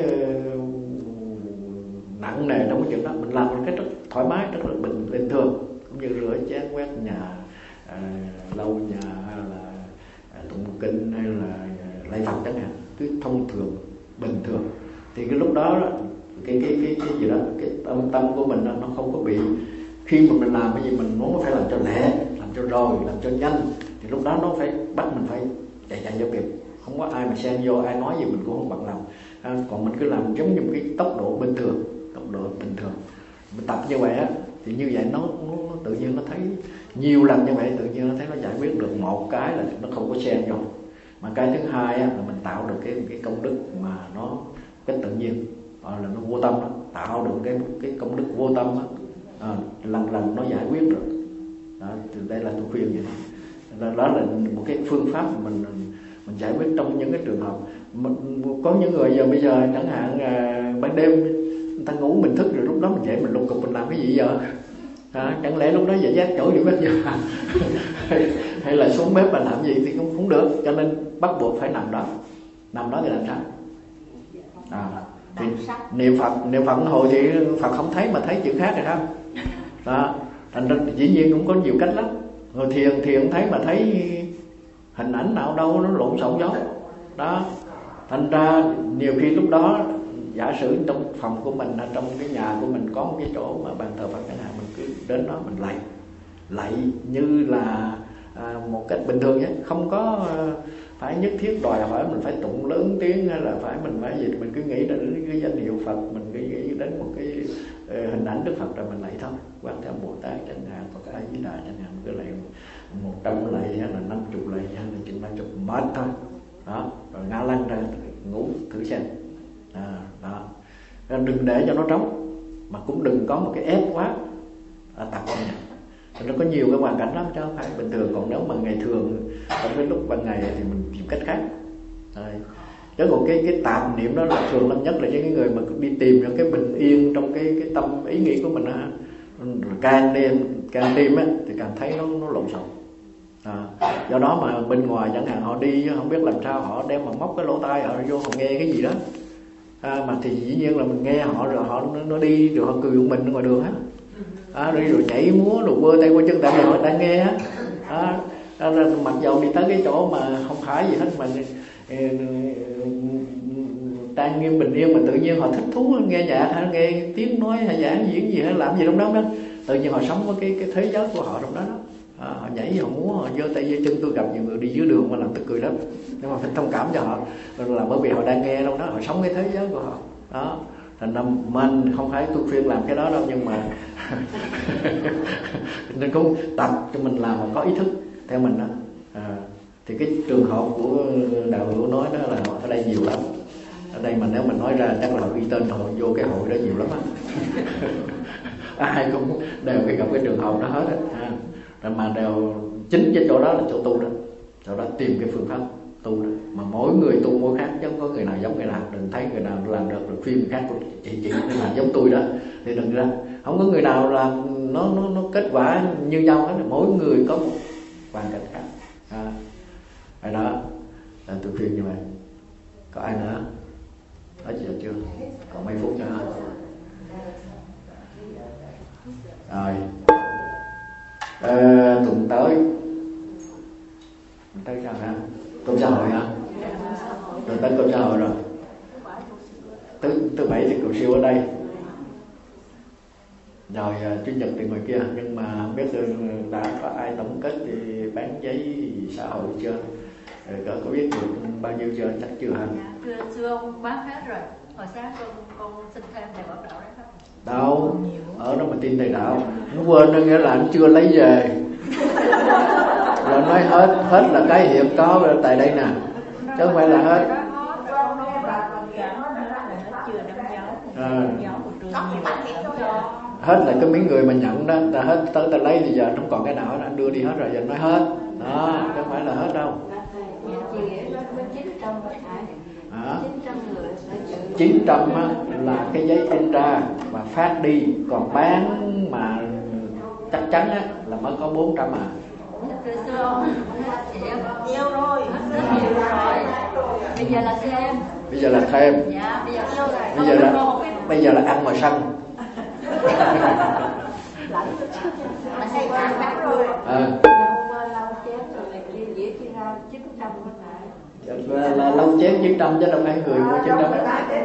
nặng nề trong cái chuyện đó. Mình làm một cách rất thoải mái, rất là bình thường, cũng như rửa chén, quét nhà, lau nhà, hay là tụng kinh, hay là lạy Phật chẳng hạn, cứ thông thường, bình thường. Thì cái lúc đó cái gì đó, cái tâm của mình nó không có bị, khi mà mình làm cái gì mình muốn phải làm cho lẹ, làm cho rồi, làm cho nhanh, thì lúc đó nó phải bắt mình phải chạy cho kịp. Không có ai mà xen vô, ai nói gì mình cũng không bận lòng. Còn mình cứ làm giống như một cái tốc độ bình thường, mình tập như vậy á, thì như vậy nó tự nhiên nó thấy nhiều lần như vậy, tự nhiên nó thấy nó giải quyết được một cái là nó không có xen vô. Mà cái thứ hai á, là mình tạo được cái công đức mà nó cái tự nhiên, là nó vô tâm đó, tạo được cái công đức vô tâm đó. Lần nó giải quyết được đó. Từ đây là tôi khuyên vậy đó. Đó là một cái phương pháp mình giải quyết trong những cái trường hợp. Có những người giờ bây giờ chẳng hạn ban đêm người ta ngủ mình thức rồi, lúc đó mình dậy mình lục cục mình làm cái gì giờ? Chẳng lẽ lúc đó dậy giác chỗ đi bếp giờ hay là xuống bếp mà làm gì thì cũng không được. Cho nên bắt buộc phải nằm đó thì làm sao? Thì niệm Phật hồi thì Phật không thấy mà thấy chuyện khác rồi không? Đó, thành ra dĩ nhiên cũng có nhiều cách lắm. Rồi thiền thấy mà thấy hình ảnh nào đâu nó lộn xộn gió đó. Thành ra nhiều khi lúc đó giả sử trong phòng của mình, trong cái nhà của mình có một cái chỗ mà bàn thờ Phật chẳng hạn, mình cứ đến đó mình lạy như là một cách bình thường nhé, không có phải nhất thiết đòi hỏi mình phải tụng lớn tiếng, hay là phải mình phải gì. Mình cứ nghĩ đến cái danh hiệu Phật, mình cứ nghĩ đến một cái hình ảnh Đức Phật rồi mình lạy thôi. Quan Thế Bồ Tát chẳng hạn, Phật A Di Đà chẳng hạn, cứ lạy 100 lạy hay là 50 lạy hay là 90 mệt thôi đó, rồi ngã lăn ra ngủ thử xem. đừng để cho nó trống, mà cũng đừng có một cái ép quá tập âm nhạc. Nó có nhiều cái hoàn cảnh lắm chứ không phải bình thường. Còn nếu mà ngày thường ở cái lúc ban ngày thì mình tìm cách khác. Chứ còn cái tạp niệm đó là thường lắm, nhất là những cái người mà đi tìm những cái bình yên trong cái tâm ý nghĩ của mình á, càng đêm á thì càng thấy nó lộn xộn. Do đó mà bên ngoài chẳng hạn họ đi không biết làm sao, họ đem mà móc cái lỗ tai họ vô họ nghe cái gì đó, mà thì dĩ nhiên là mình nghe họ rồi họ nó đi rồi họ cười của mình ngoài đường á, đi rồi nhảy múa rồi quơ tay quơ chân, tại vì họ đang nghe á. Mặc dầu đi tới cái chỗ mà không phải gì hết mà trang nghiêm bình yên, mà tự nhiên họ thích thú nghe nhạc hay nghe tiếng nói hay giảng diễn gì hay làm gì trong đó, tự nhiên họ sống với cái thế giới của họ trong đó. Họ nhảy, họ múa, họ giơ tay giơ chân. Tôi gặp nhiều người đi dưới đường mà làm tức cười lắm, nhưng mà phải thông cảm cho họ, là bởi vì họ đang nghe trong đó, họ sống cái thế giới của họ đó. Thành ra mình không phải tôi khuyên làm cái đó đâu, nhưng mà nên cũng tập cho mình làm mà có ý thức theo mình đó. Thì cái trường hợp của đạo hữu nói đó là ở đây nhiều lắm. Ở đây mà nếu mình nói ra chắc là ghi tên hội vô cái hội đó nhiều lắm á. Ai cũng đều phải gặp cái trường hợp đó hết á. Mà đều chính cái chỗ đó là chỗ tu đó, chỗ đó tìm cái phương pháp tu đó. Mà mỗi người tu mỗi khác, chứ không có người nào giống người nào. Đừng thấy người nào làm được rồi khuyên người khác chị nên là giống tôi đó thì đừng ra. Không có người nào làm nó kết quả như nhau hết. Mỗi người có một hoàn cảnh khác. Hay đó là tôi khuyên như vậy. Có ai nữa nói gì chưa? Còn mấy phút nữa rồi. Tuần tới sao hả? Công xã hội hả? Tuần tới công xã hội rồi. Thứ bảy thì cầu siêu ở đây. Rồi Chủ nhật thì ngoài kia. Nhưng mà không biết đã có ai tổng kết thì bán giấy xã hội chưa? Có biết được bao nhiêu chưa? Chắc chưa hả? Chưa ông bán hết rồi. Hồi sáng con xin thêm thầy bảo đạo đấy hết. Đâu, ở đó mà tin thầy đạo. Nó quên, nó nghĩa là anh chưa lấy về. Rồi nói hết là cái hiện có tại đây nè, chứ không phải là hết. Hết là cái mấy người mà nhận đó, ta hết tới ta lấy thì giờ không còn cái nào, anh đưa đi hết rồi, giờ nói hết đó, chứ không phải là hết đâu. 900 là cái giấy in ra và phát đi, còn bán mà chắc chắn á là mới có 400 à. Nhiều rồi. Bây giờ là thêm. Bây giờ là thêm. Dạ, bây giờ là ăn mà săn. Là lâu chén 900 chứ đâu phải người mua 900.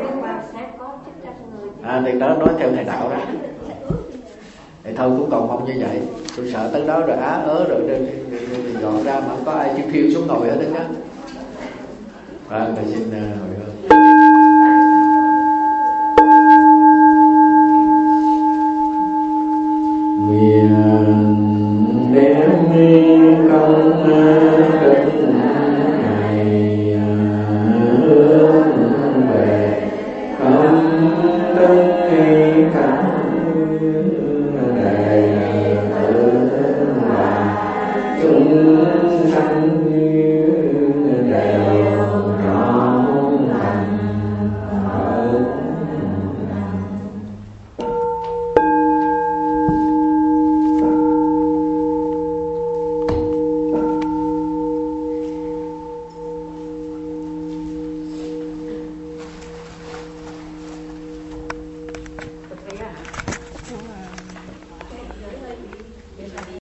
Thì đó nói theo thầy đạo đó. Thì thôi cũng còn mong như vậy. Tôi sợ tới đó rồi rồi dọn ra mà không có ai chịu thiêu xuống ngồi ở đó. Thầy xin